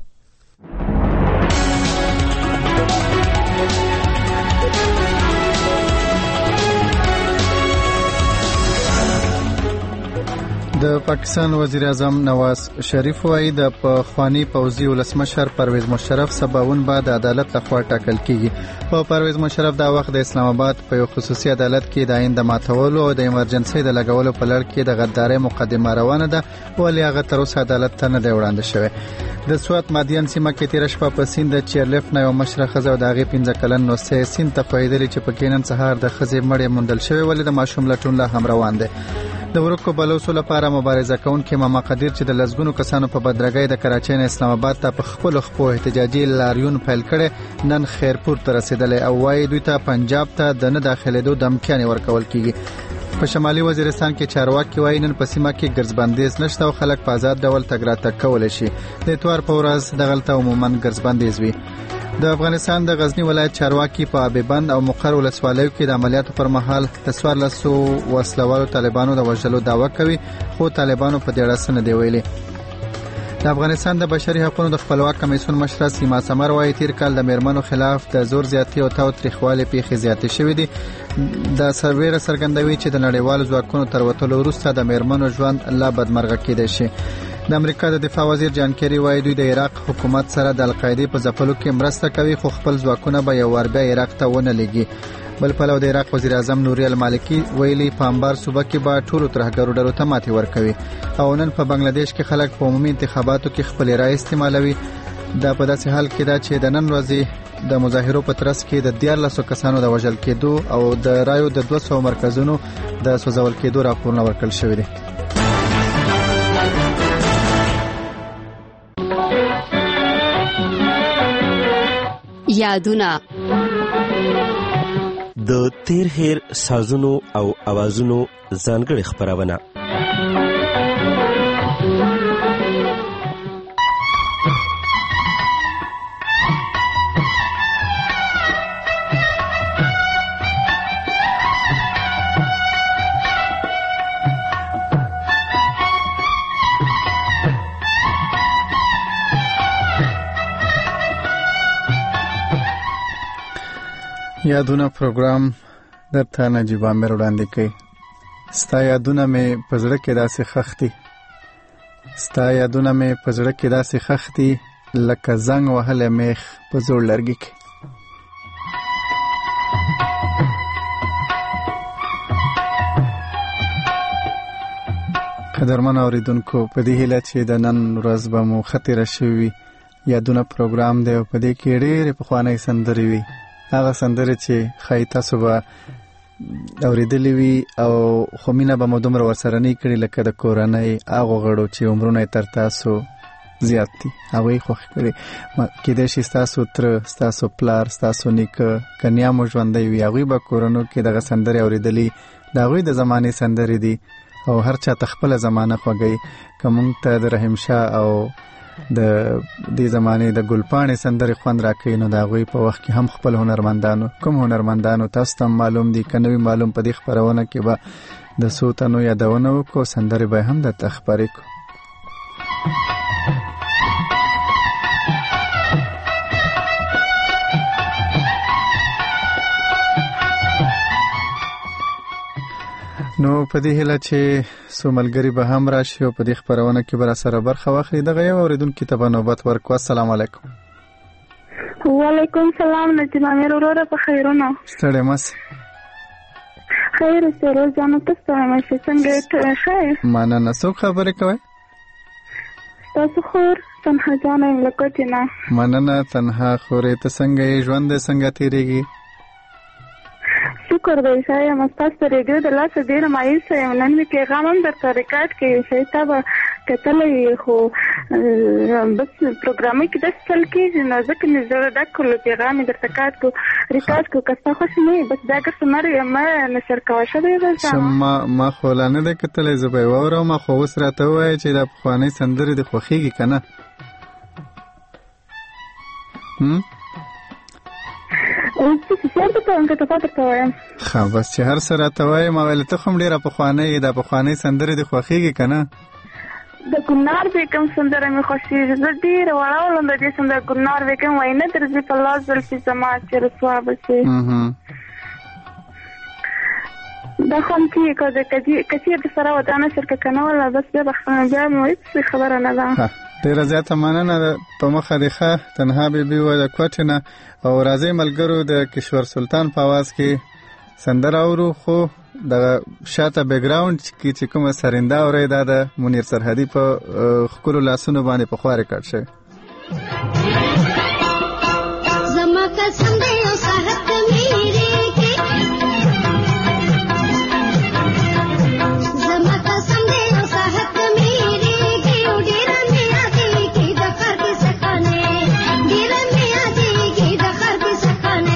د پاکستان وزیر اعظم نواز شریف وايي د پخوانی پوځي ولسمشر پرویز مشرف سباون بعد عدالت لخوا ټاکل کیږي. په پرویز مشرف دا وخت د اسلام آباد په یو خصوصي عدالت کې د آئین د ماتولو او د ایمرجنسي د لګولو په لړ کې د غدارۍ مقدمه روانه ده، ولې هغه تر اوسه عدالت ته نه دی وړاندې شوی. د سوات مادیان سیمه کې تیر شپه په سیند د چیرلف نه یو مشره خزه او د هغې 15 کلن نوسه سیند ته خویدلې چې په کې نن سهار د خزې مړی موندل شوی، ولې د ماشوم لټون لا هم روان دی. د ورکو بلوسو لپاره مبارزه کوونکي ماما قدیر چې د لزګونو کسانو په بدرګۍ د کراچۍ نه اسلام آباد ته په خپل خپو احتجاجي لاریون پیل کړي، نن خیرپور ته رسیدلې او وايي دوی ته پنجاب ته د نه داخلېدو دمکیانې ورکول کیږي. په شمالي وزیرستان کې چارواکي وايي نن په سیمه کې ګرځبندیز نشته او خلک په آزاد ډول تګ راتګ کولی شي. د اتوار په ورځ دغلته عموما ګرځبندیز وي. د افغانستان د غزنی ولایت چارواکي په ابيبند او مقر ولسوالیو کې د عملیاتو پر مهال د 1400 وسلوالو طالبانو د وژلو دعوه کوي، خو طالبانو په دې اړه څه نه دی ویلي. د افغانستان د بشري حقوقو د خپلواک کمیسیون مشره سیما سمر وايي تیر کال د میرمنو خلاف د زور زیاتی او تاوتریخوالي پیښې زیاتې شوې دي. د سروې څرګندوي چې د نړیوالو ځواکونو تر وتلو وروسته د میرمنو ژوند لا بدمرغه کېدای شي. د امریکا د دفاع وزیر جان کیری وايي دوی د عراق حکومت سره د القاعده په ځپلو کې مرسته کوي، خو خپل ځواکونه به یو ور بیا عراق ته ونه لګي. بل پلو د عراق وزیر اعظم نوری المالکی ویلي په انبار صوبه کې به ټولو ترهګرو ډلو ته ماتې ورکوي. او نن په بنگلاديش کې خلک په عمومي انتخاباتو کې خپل رائے استعمالوي. دا په داسې حال کې ده چې د نن ورځې د مظاهرو په ترڅ کې د 1400 کسانو د وژل کېدو او د رایو د 200 مرکزونو د سوځول کېدو راپورونه ورکړل شوي دي. یادونه د تیر هیر سازونو او اوازونو ځانګړي خبرونه. یادونه پروګرام درته نجیب عامر وړاندې کوي. ستا یادونه مې په زړه کې داسې ښخ دي، ستا یادونه مې په زړه کې داسې ښخ دي لکه زنګ وهلی میخ په زوړ لرګي کې. قدرمن اوریدونکو، په دې هیله چې د نن ورځ به مو ښه تېره شوې وي. یادونه پروګرام دی او په دې کې ډېرې پخوانۍ سندرې وي، هغه سندرې چې ښایي تاسو به اورېدلې وي او خو مینه به مو دومره ورسره نه کړې لکه د کورنۍ هغو غړو چې عمرونه یې تر تاسو زیات دي، هغوی خوښ کړي. کېدای شي ستاسو تره، ستاسو پلار، ستاسو نیکه، که نیا مو ژوندی وي، هغوی به کورنو کې دغه سندرې اورېدلي. د هغوی د زمانې سندرې دي او هر چا ته خپله زمانه خوږوي. که موږ ته د رحیم شاه او د دې زمانې د ګلپاڼې سندرې خوند راکوي، نو د هغوی په وخت کې هم خپل هنرمندانو، کوم هنرمندانو تاسو ته معلوم دي که نه وي معلوم، په دې خپرونه کې به د څو تنو یادونه وکړو، سندرې به هم درته خپرې کړو. نو په دې هیله چې څو ملګري به هم راشي او په دې خپرونه کې به راسره برخه واخلي. دغه یو اورېدونکي ته به نوبت ورکړو. السلام علیکم. وعلیکم سلام. نجیب عامر وروره په خیرونه. ستړی مه خیر سره ځانو تاسو هم څنګه ښه؟ مننه. څوک خبرې کوئ؟ تاسو خور تنها جان یم له کوټې نه. مننه تنها خورې. ته څنګه یې؟ ژوند دې څنګه تېرېږي؟ شکر دی ښه یم. ستاسو په ریډیو د لاسه ډېره مایوسه یم. نن مې پیغام هم درته ریکارډ کړی، شاید تا به کتلی خو بس پروګرامې کې داسې چل کېږي نو ځکه مې زړه ډک کړلو، پیغام مې درته ریکارډ کړو. که ستا خوښ نه وي بس دا ګرسه مه نشر کوه ښه دی. ما خو لا نه دی کتلی، زه به یې واورم. خو اوس راته ووایه چې دا پخوانۍ سندرې دې خوښېږي که نه؟ اوس څه څه ته انګه ته پاتې وایم خا بس چې هر سره ته وایم او ته هم ډیره پخوانی د پخوانی سندره د خوخیږي کنه د ګلنار بیگم سندره مې خوښیږي زه ډېره وړه ولم د دې سندره ګلنار بیگم وایي نه درځي په لاس زلفې زما چې رسوا به شي دا خو هم کېږي که چېرته سره ودانه شرکه که نه وله بس بیا بخښنه بیا مو هېڅ خبره نه ده ډېره زیاته مننه ده په مخه دې ښه تنها بیبي و د کوټې نه او راځئ ملګرو د کشور سلطان په اواز کې سندره اورو خو د شاته بیکګراوند کې چې کومه سرنده اورئ دا د منیر سرحدي په ښکلو لاسونو باندې پخوا ریکارډ شوی زما قسم دی او صحت میرے کې زما قسم دی او صحت میرے کې او ډېر مې یادې کې د خر کې سخانه ډېر مې یادې کې د خر کې سخانه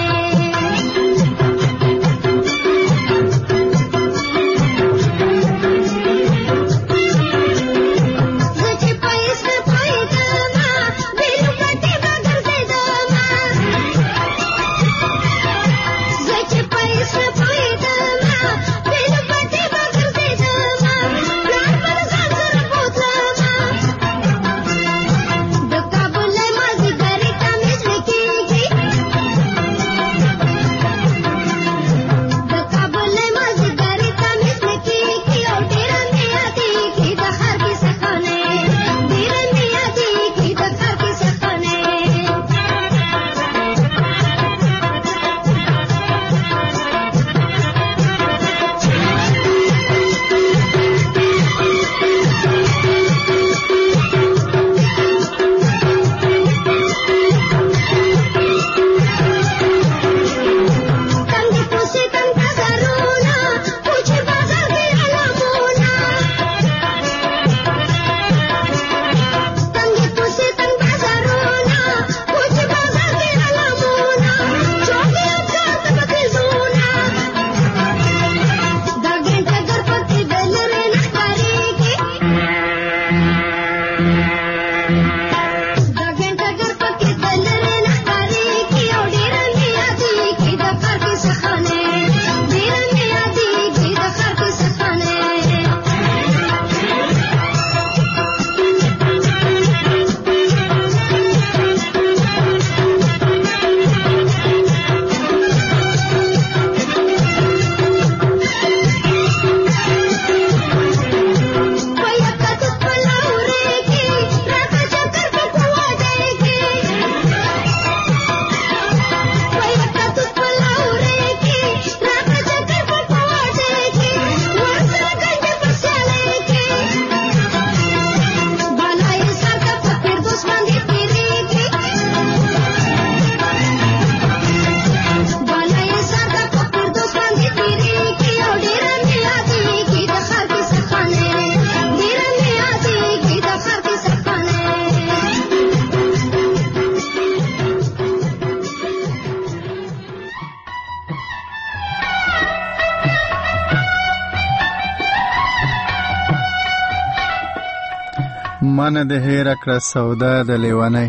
من د هیر کړه سودا د لیوانای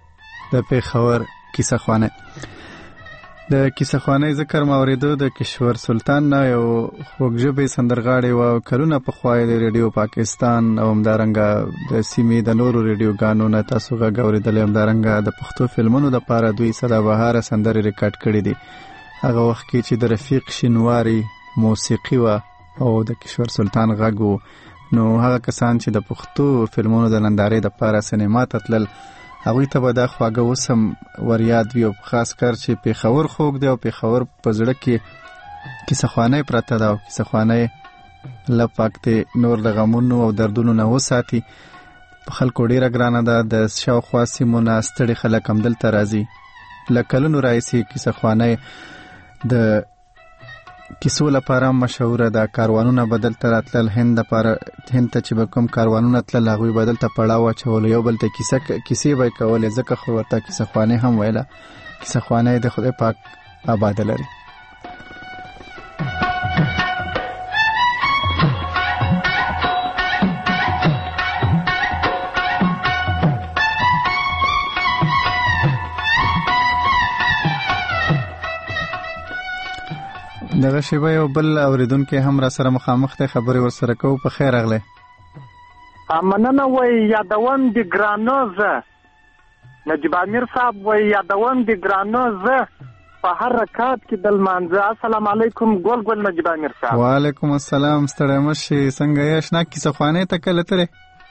د پیښور کیسه خوانه د کیسه خوانه ذکر موریدو د کشور سلطان نه یو خوږژبې سندرغاړي او کلونه په خوای د ریډیو پاکستان او همدارنګه د سیمې د نورو ریډیوګانو نه تاسو غوړېدل همدارنګه د پښتو فلمونو د پاره دوی صدا بهار سندري ریکارډ کړي دي هغه وخت کې چې د رفیق شینواری موسیقي وا او د کشور سلطان غږ نو هغه کسان چې د پښتو فلمونو د نندارې د پاره سینما ته تلل هغوی ته به دا خواږه وسم وریاد وي او خاص کر چې پیښور خوږ دی او پیښور په زړه کې کیسه خوانه پرته ده او کیسه خوانه لپاکته نور د غمونو او دردونو نه وساتي په خلکو ډیره ګرانه ده د شاوخوا سیمو نه ستړي خلک هم دلته راځي له کلونو راهیسې کیسه خوانه د کیسو لپاره مشهوره ده کاروانونه بدل تر اتل هند لپاره هند ته چې به کوم کاروانونه تل هغوی بدل ته پړاو اچول یو بل ته کیسې به کولې ځکه خو ورته کیسه خوانه هم ویله کیسه خوانه د خدای پاک آباد لري دغه شیبه یو بل اوریدونکو هم را سره مخامخ ته خبرې ورسره کوو. په خیر راغلی. مننه. وای یادوم د ګرانو زه نجیب امیر صاحب وای یادوم د ګرانو زه په هر رکعت کې د لمانځه. السلام علیکم ګل نجیب امیر صاحب. وعلیکم السلام. ستړی مشي. څنګه یې اشنا کیسه خوانې ته کله ترې؟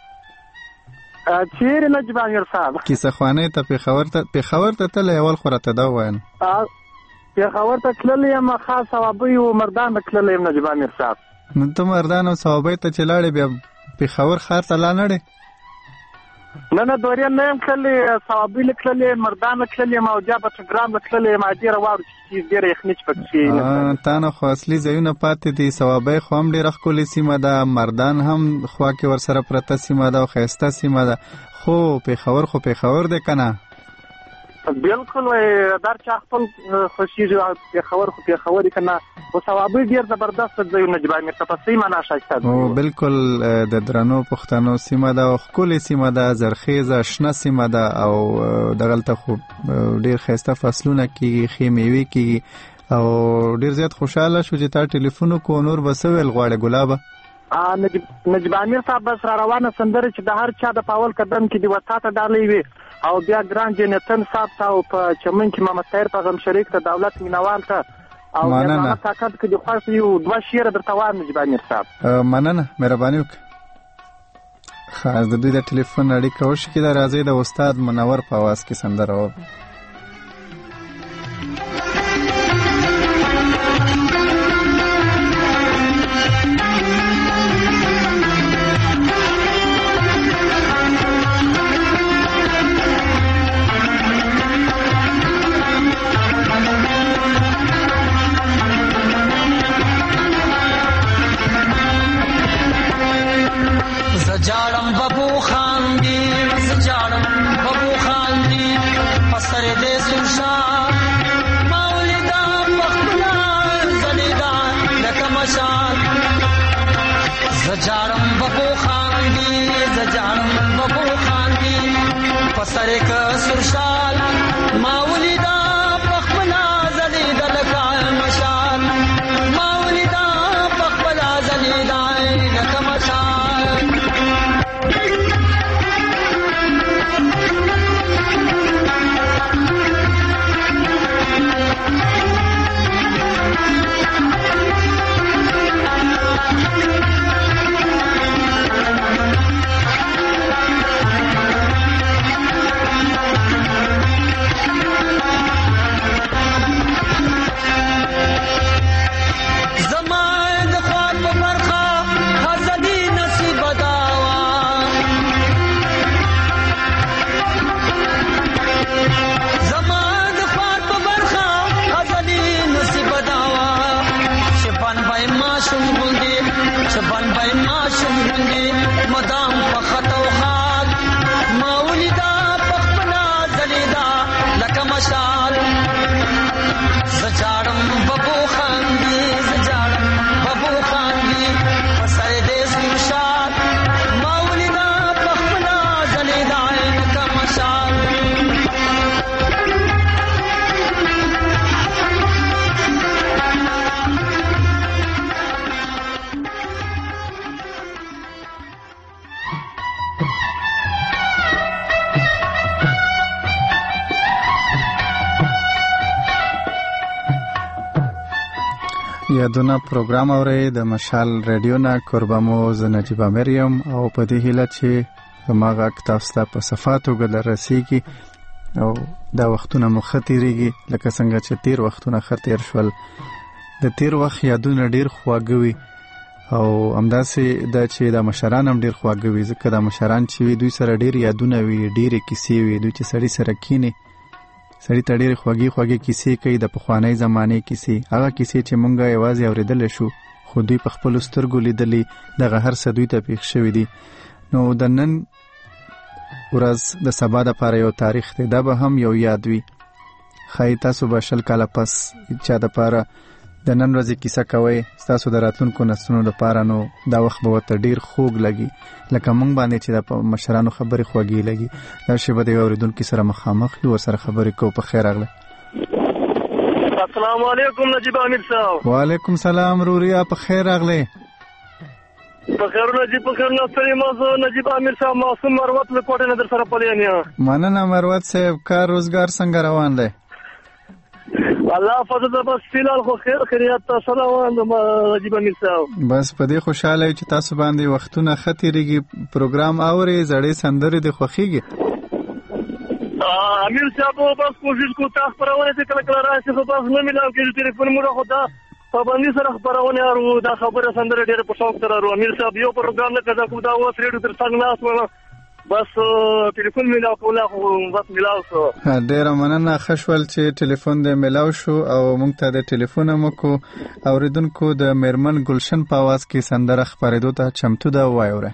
چیرې نجیب امیر صاحب؟ کیسه خوانې ته پېښور ته تللی؟ اول خو راته دا ووایه. پېښور ته تللی یم، خاص ثوابۍ و مردان ته تللی یم نجیب امیر صاحب. نو ته مردان او ثوابۍ ته چې لاړې بیا پېښور ښار ته لا نړې؟ نه دورې نه یم تللی، ثوابۍ له تللی، مردان له تللی یم او بیا بټګرام له تللی یم. ډېره واورو چې ډېره یخني چې پکې تا نه خو اصلي ځایونه پاتې دي. ثوابۍ خو هم ډېره ښکلې سیمه ده، مردان هم خوا کې ورسره پرته سیمه ده او ښایسته سیمه ده، خو پېښور خو پېښور دی که نه؟ بالکل وای در چا خپل خوشیږي او پېښور خو پېښور دی که نه، خو ثوابۍ ډېر زبردست ځایونه نجیب امیر صاحب، په صحیح معنا ښایسته ده. بالکل د درنو پښتنو سیمه ده او ښکلې سیمه ده، زرخیزه شنه سیمه ده او دغلته خو ډېر ښایسته فصلونه کېږي، ښې میوې کېږي او ډېر زیات خوشحاله شو چې تا ټلیفون وکړو. نور به څه ویل غواړې ګلابه؟ نجیب امیر صاحب بس را روانه سندره چې د هر چا د پاول قدم کې دی وتا ته ډالۍ وي او بیا ګران جنتن صاحب ته او په چمن کې محمد طاهر پیغام شریک ته دولت مینوال ته او یا طاقت کې د خاص یو دوه شعر درته وایم نجیب امیر صاحب. مننه، مهرباني وکړه. خاص د دوی د ټلیفون اړیکه وشي کې د راځي د استاد منور په आवाज کې سندره و. زجارم ببو خاندی پسر دے سرشا مولیدا مخبلا زلیدا لکمشان. زجارم ببو خاندی پسر کا سرشال مولیدا مخبلا زلیدا لکمشان. مولیدا مخبلا زلیدا لکمشان. مدام فخت و خاد مولیدا پخبنا زلیدا لکمشال. زجارم ببو خاندی پسر دے سرشاد مولیدا پخبنا زلیدا لکمشال. یادونه پروګرام اورئ د مشال رادیو نه. کوربه مو زه نجیب امیر یم او په دې هیله چې زما غږ تاسو ته په صفا توګه دررسیږي او دا وختونه مو ښه تېرېږي لکه څنګه چې تېر وختونه ښه تېر شول. د تېر وخت یادونه ډېر خواږه وي او همداسې دا چې د مشران هم ډېر خواږه وي ځکه د مشران چې وي دوی سره ډېر یادونه وي، ډېرې کیسې وي. دوی چې سړي سره کینې سړی ته ډېرې خوږې کیسې کوي، د پخوانۍ زمانې کیسې، هغه کیسې چې مونږ یوازې اورېدلی شو خو دوی په خپلو سترګو لیدلي، دغه هر څه دوی ته پېښ شوي دي. نو د نن ورځ د سبا دپاره یو تاریخ دی، دا به هم یو یاد وي. ښایي تاسو به 20 کاله پس چا دپاره د نن ورځې کیسه کوئ ستاسو د راتلونکو نسلونو دپاره، نو دا وخت به ورته ډېر خوږ لګي لکه مونږ باندې چې د مشرانو خبرې خوږې لګي. دا شیبه د یو اورېدونکي سره مخامخ یو ورسره خبرې کوو. په خیر راغلی. السلام علیکم نجیب امیر صاحب. وعلیکم سلام روریا په خیر راغلی. په خیر نجیب په خیر نستری موضوع نجیب امیر صاحب معصوم مروت له کوټه نظر سره پلیانیا. مننه مروت صاحب کار روزګار څنګه روان دی؟ الله فضل ده بس فیلال خو خیر خیریت تاسو روان د نجیب امیر صاحب. بس په دې خوشاله چې تاسو باندې وختونه ختیریږي پروګرام اوري زړې سندرې د خوخيږي. امیر صاحب بس کوشش کو تاسو پرونه چې کله کله راشي خو بس نه ملاو کېږي ټلیفون مو خدا پابندي سره خبرونه ورو دا خبره سندره ډېر په شوق سره ورو. امیر صاحب یو پروګرام نه کړه کوم دا و ریډیو تر څنګه ناس بس ټلیفون ملاو کوله خو بس ملاو شو. ډېر مننه خشول چې ټلیفون دې ملاو شو او موږ ته د ټلیفون مو کو اوریدونکو د میرمن ګلشن په आवाज کې سندره خبرېدو ته چمتو ده وایوره.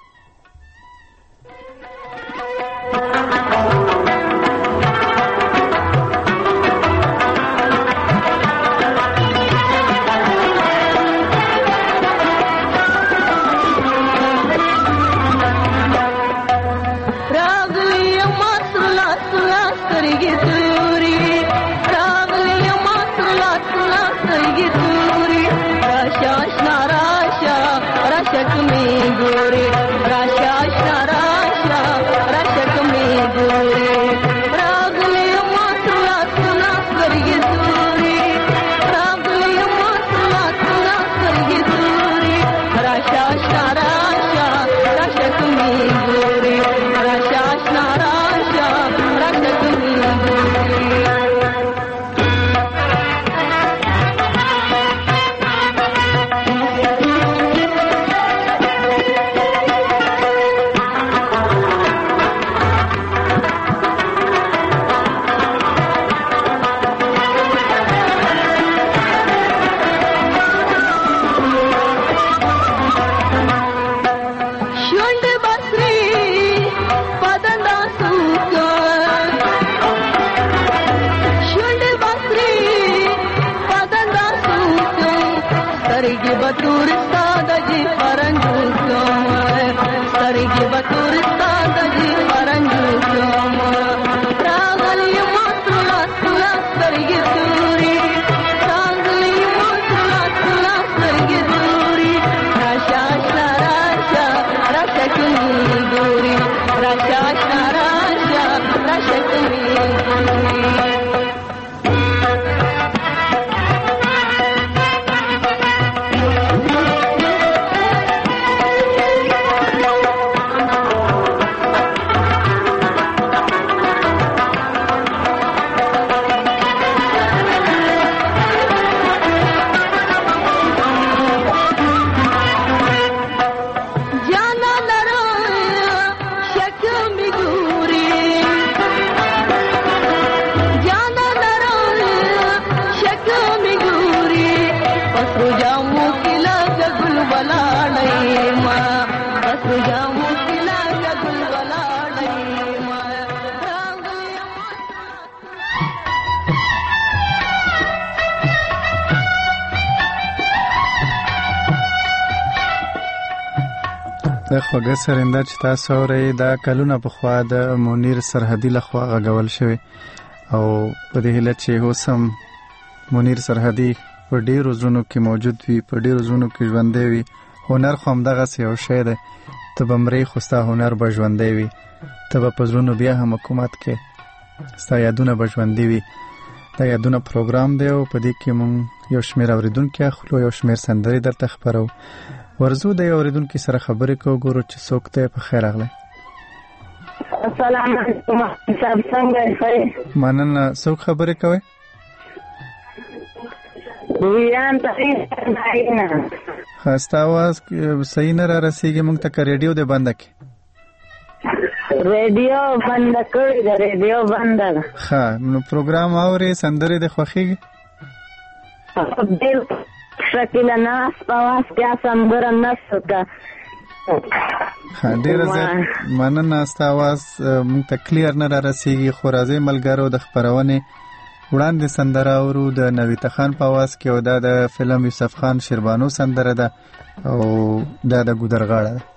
د خوږه سرنده چې تاسو اورئ دا کلونه پخوا د منیر سرحدي لخوا غږول شوی او په دې هیله چې اوس هم منیر سرحدي په ډېرو زړونو کې موجود وي، په ډېرو زړونو کې ژوندی وي. هنر خو همدغسې یو شی دی، ته به مرې خو ستا هنر به ژوندی وي، ته به په زړونو بیا هم حکومت کې ستا یادونه به ژوندي وي. دا یادونه پروګرام دی او په دې کې مونږ یو شمېر اورېدونکي اخلو، یو شمېر سندرې درته خپرو. ورزو د یو اورېدونکي سره خبرې کوو، ګورو چې څوک دی. په خیر راغلی. السلام علیکم صاحب، څنګه یې؟ مننه. څوک خبرې کوئ؟ ویان ته ښه، ستا اواز صحیح نه را رسېږي. موږ ته که ریډیو دې بنده کړي. ریډیو بنده کړې ده، ریډیو بنده ده. ښه، نو پروګرام اورې، سندرې دې خوښېږي؟ بالکل شکیله ناس په واس کې سندره نسو ته. ډېره زیات مننه. ستا اواز موږ ته کلیر نه را رسېږي، خو راځئ ملګرو د خپرونې وړاندې سندره اورو د نویته خان په اواز کې، او دا د فلم یوسف خان شیربانو سندره ده او دا د ګودرغاړه ده.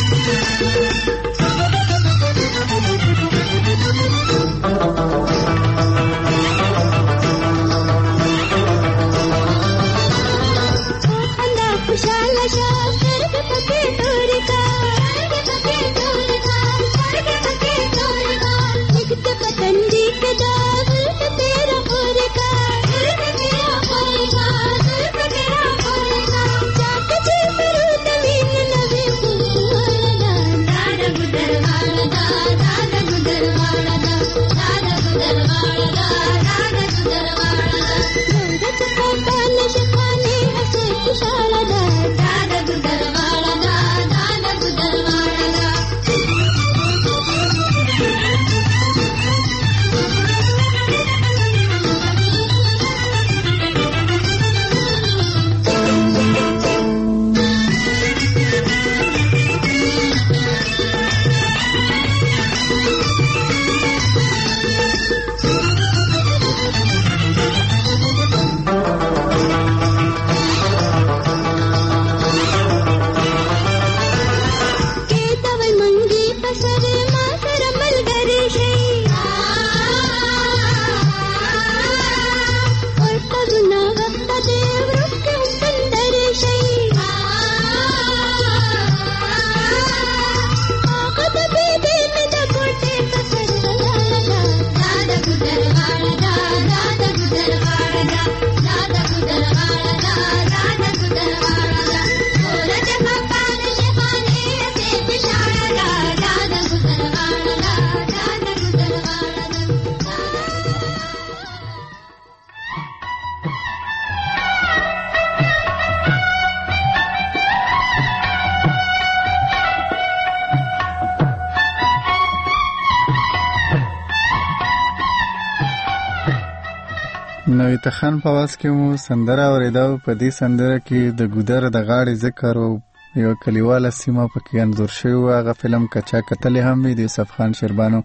نویته خان په واس کې مو سندره اوریده. په دې سندره کې د ګودر د غاړې ذکر او یو کلیواله سیمه پکې انځور شوی و. هغه فلم کچا کتلې هم وي د یوسف خان شیربانو.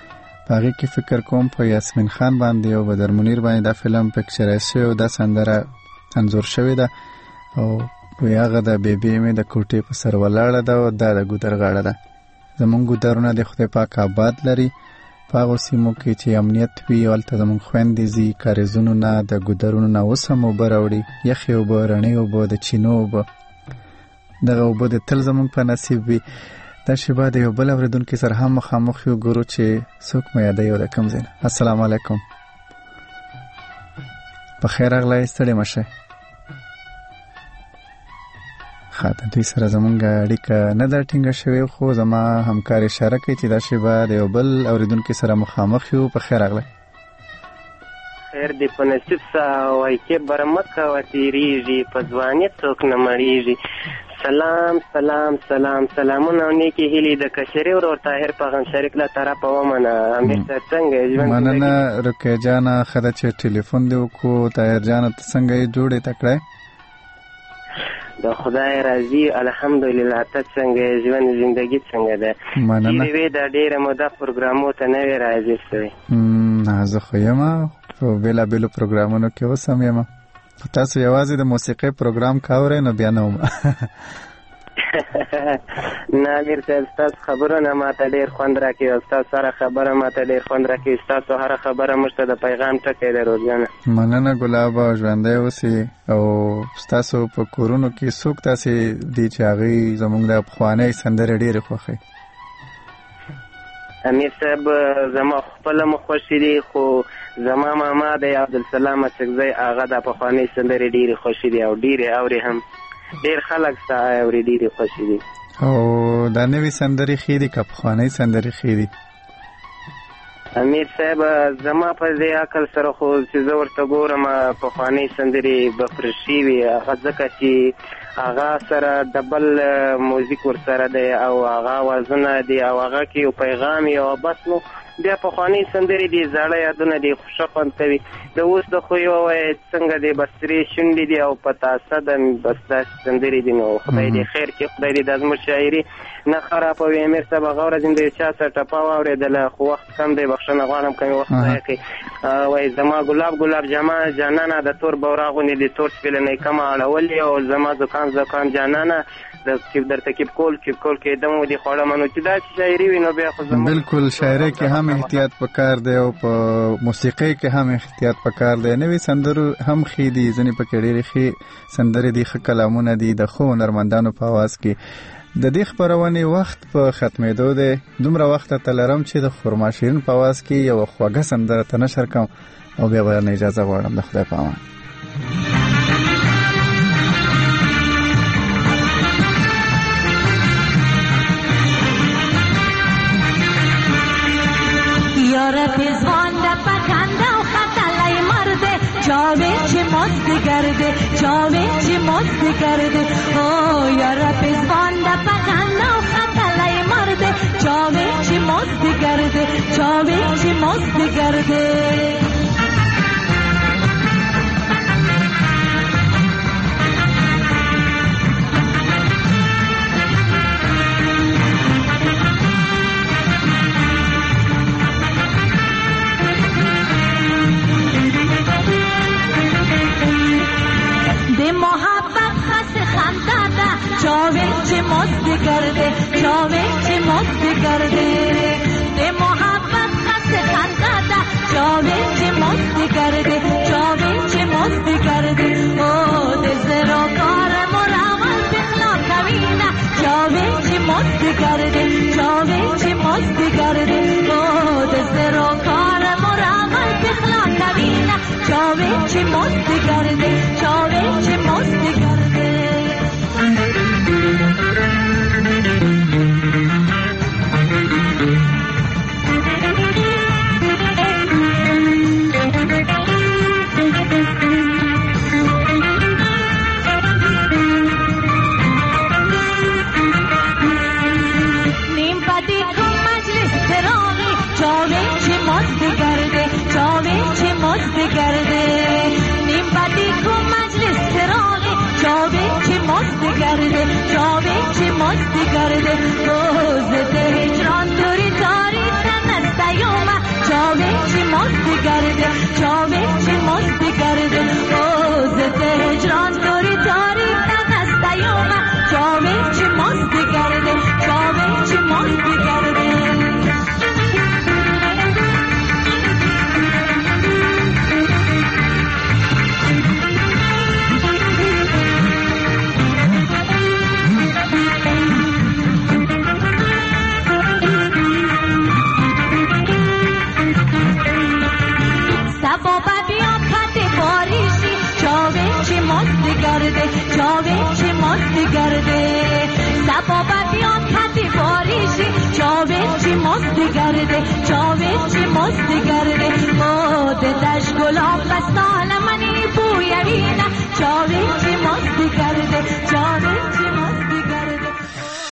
په هغې کې فکر کوم په یاسمین خان باندې او بدر منیر باندې دا فلم پکچرایز شوی او دا سندره انځور شوې ده او هغه د بیبي مې د کوټې په سر ولاړه ده او دا د ګودر غاړه ده. زمونږ ګودرونه د خدای پاک آباد لري. په هغو سیمو کې چې امنیت وي هلته زمونږ خویندې ځي کاریزونو نه د ګودرونو نه اوس هم اوبه راوړي، یخې اوبه، رڼې اوبه، د چینو اوبه. دغه اوبه د تل زمونږ په نصیب وي. دا شیبه د یو بل اورېدونکي سره هم مخامخ یو ګورو چې څوک مو یادوي او د کوم ځای نه. السلام علیکم. په خیر راغلی، ستړي مه شئ. ښه، د دوی سره زمونږ اړیکه نه ده ټینګه شوې، خو زما همکار اشاره کوي چې دا شیبه د یو بل اورېدونکي سره مخامخ یو. په خیر راغلی. خیر دې په نصیب سه وایي کې برمت کوه تېرېږي، په ځواني څوک نه مړېږي. سلام سلام سلام سلامونه او نیکې هیلې د کشري ورور طاهر پیغام شریک له طرفه ومنه. امیر صاحب څنګه یې ژوند؟ مننه رقیه جانه، ښه ده چې ټلیفون دې وکړو. طاهر جانه ته څنګه یې، جوړې تکړه؟ د خدای راضي الحمدلله. ته څنګه یې، ژوند زندګي څنګه ده؟ مننه. چیرې وې دا ډېره موده پروګرامو ته نه وې راضي شوې؟ زه خو یم په بېلابېلو پروګرامونو کې اوس هم یم. تاسو یوازې د موسیقۍ پروګرام کاورئ نو بیا نه وم. نه امیر صاحب، ستاسو خبرونه ماته ډېر خوند راکوي او ستاسو هره خبره ماته ډېر خوند راکوي. ستاسو هره خبره موږ ته د پیغام ټکی دی روزانه. مننه ګلابه، ژوندی اوسئ. او ستاسو په کورونو کې څوک داسې دي چې هغوی زموږ د پخوانۍ سندرې ډېرې خوښوي؟ امیر صاحب زما خپله مو خوښې دي، خو زما ماما دی عبدالسلام اڅکزی، هغه د پخوانۍ سندرې ډېرې خوښې دي او ډېرې اوري هم. ډېر خلک ستا اوري، ډېرې خوښې دي. او دا نوې سندرې ښې دي که پخوانۍ سندرې ښې دي؟ امیر صاحب زما په دې عقل سره خو چې زه ورته ګورم پخوانۍ سندرې به پرې ښې وي، هغه ځکه چې هغه سره ډبل موزیک ورسره دی او هغه آوازونه دي او هغه کې یو پیغام یې او بس. نو بیا پخوانۍ سندرې دي، زاړه یادونه دي، ښه خوند کوي. د اوس د خو یو وایي څنګه دی، بس سرې شونډې دي او پتاسه ده، بس داسې سندرې دي. نو خدای دې خیر کړي، خدای دې دا زموږ شاعري نه خرابوي. امیر صاحب هغه ورځ د چا څه ټپه واورېدله، خو وخت کم دی، بخښنه غواړم که مې وخت ضایع کړي. وایي زما ګلاب ګلاب جانانه، د تور بوراغونې د تور سپېلنۍ کمه اړولې، او زما زکام جانانه، د ترکیب کول کېدم و دې خوړه منو چې دا شاعري وي نو بیا خو بالکل شاعري کې هم احتیاط پکار دی او په موسیقۍ کې هم احتیاط پکار دی. نوې سندرو هم خې دي ځنې پکې ډېرې ښې سندرې دي، ښه کلامونه دي د ښو هنرمندانو په اواز کې. د دې خپرونې وخت په ختمېدو دی. دومره وخت ته لرم چې د خرما شیرین په اواز کې یو خوږه سندره ته نشر کوم او بیا به اجازه غواړم. د خدای په امان. یاره پیزوان ده پکنده و خطلای مرده جاوه چی مست گرده جاوه چی مست گرده او یاره پیزوان ده پکنده و خطلای مرده جاوه چی مست گرده جاوه چی مست گرده چی مست کرده چاوه چی مست کرده ده محبت خست خنداده چاوه چی مست کرده چاوه چی مست کرده او ده زرو کار مراول بخلا کوینه چاوه چی مست کرده چاوه چی مست کرده او ده زرو کار مراول بخلا کوینه چاوه چی مست کرده چاوه چی مست کرده چاوه چی مست کرده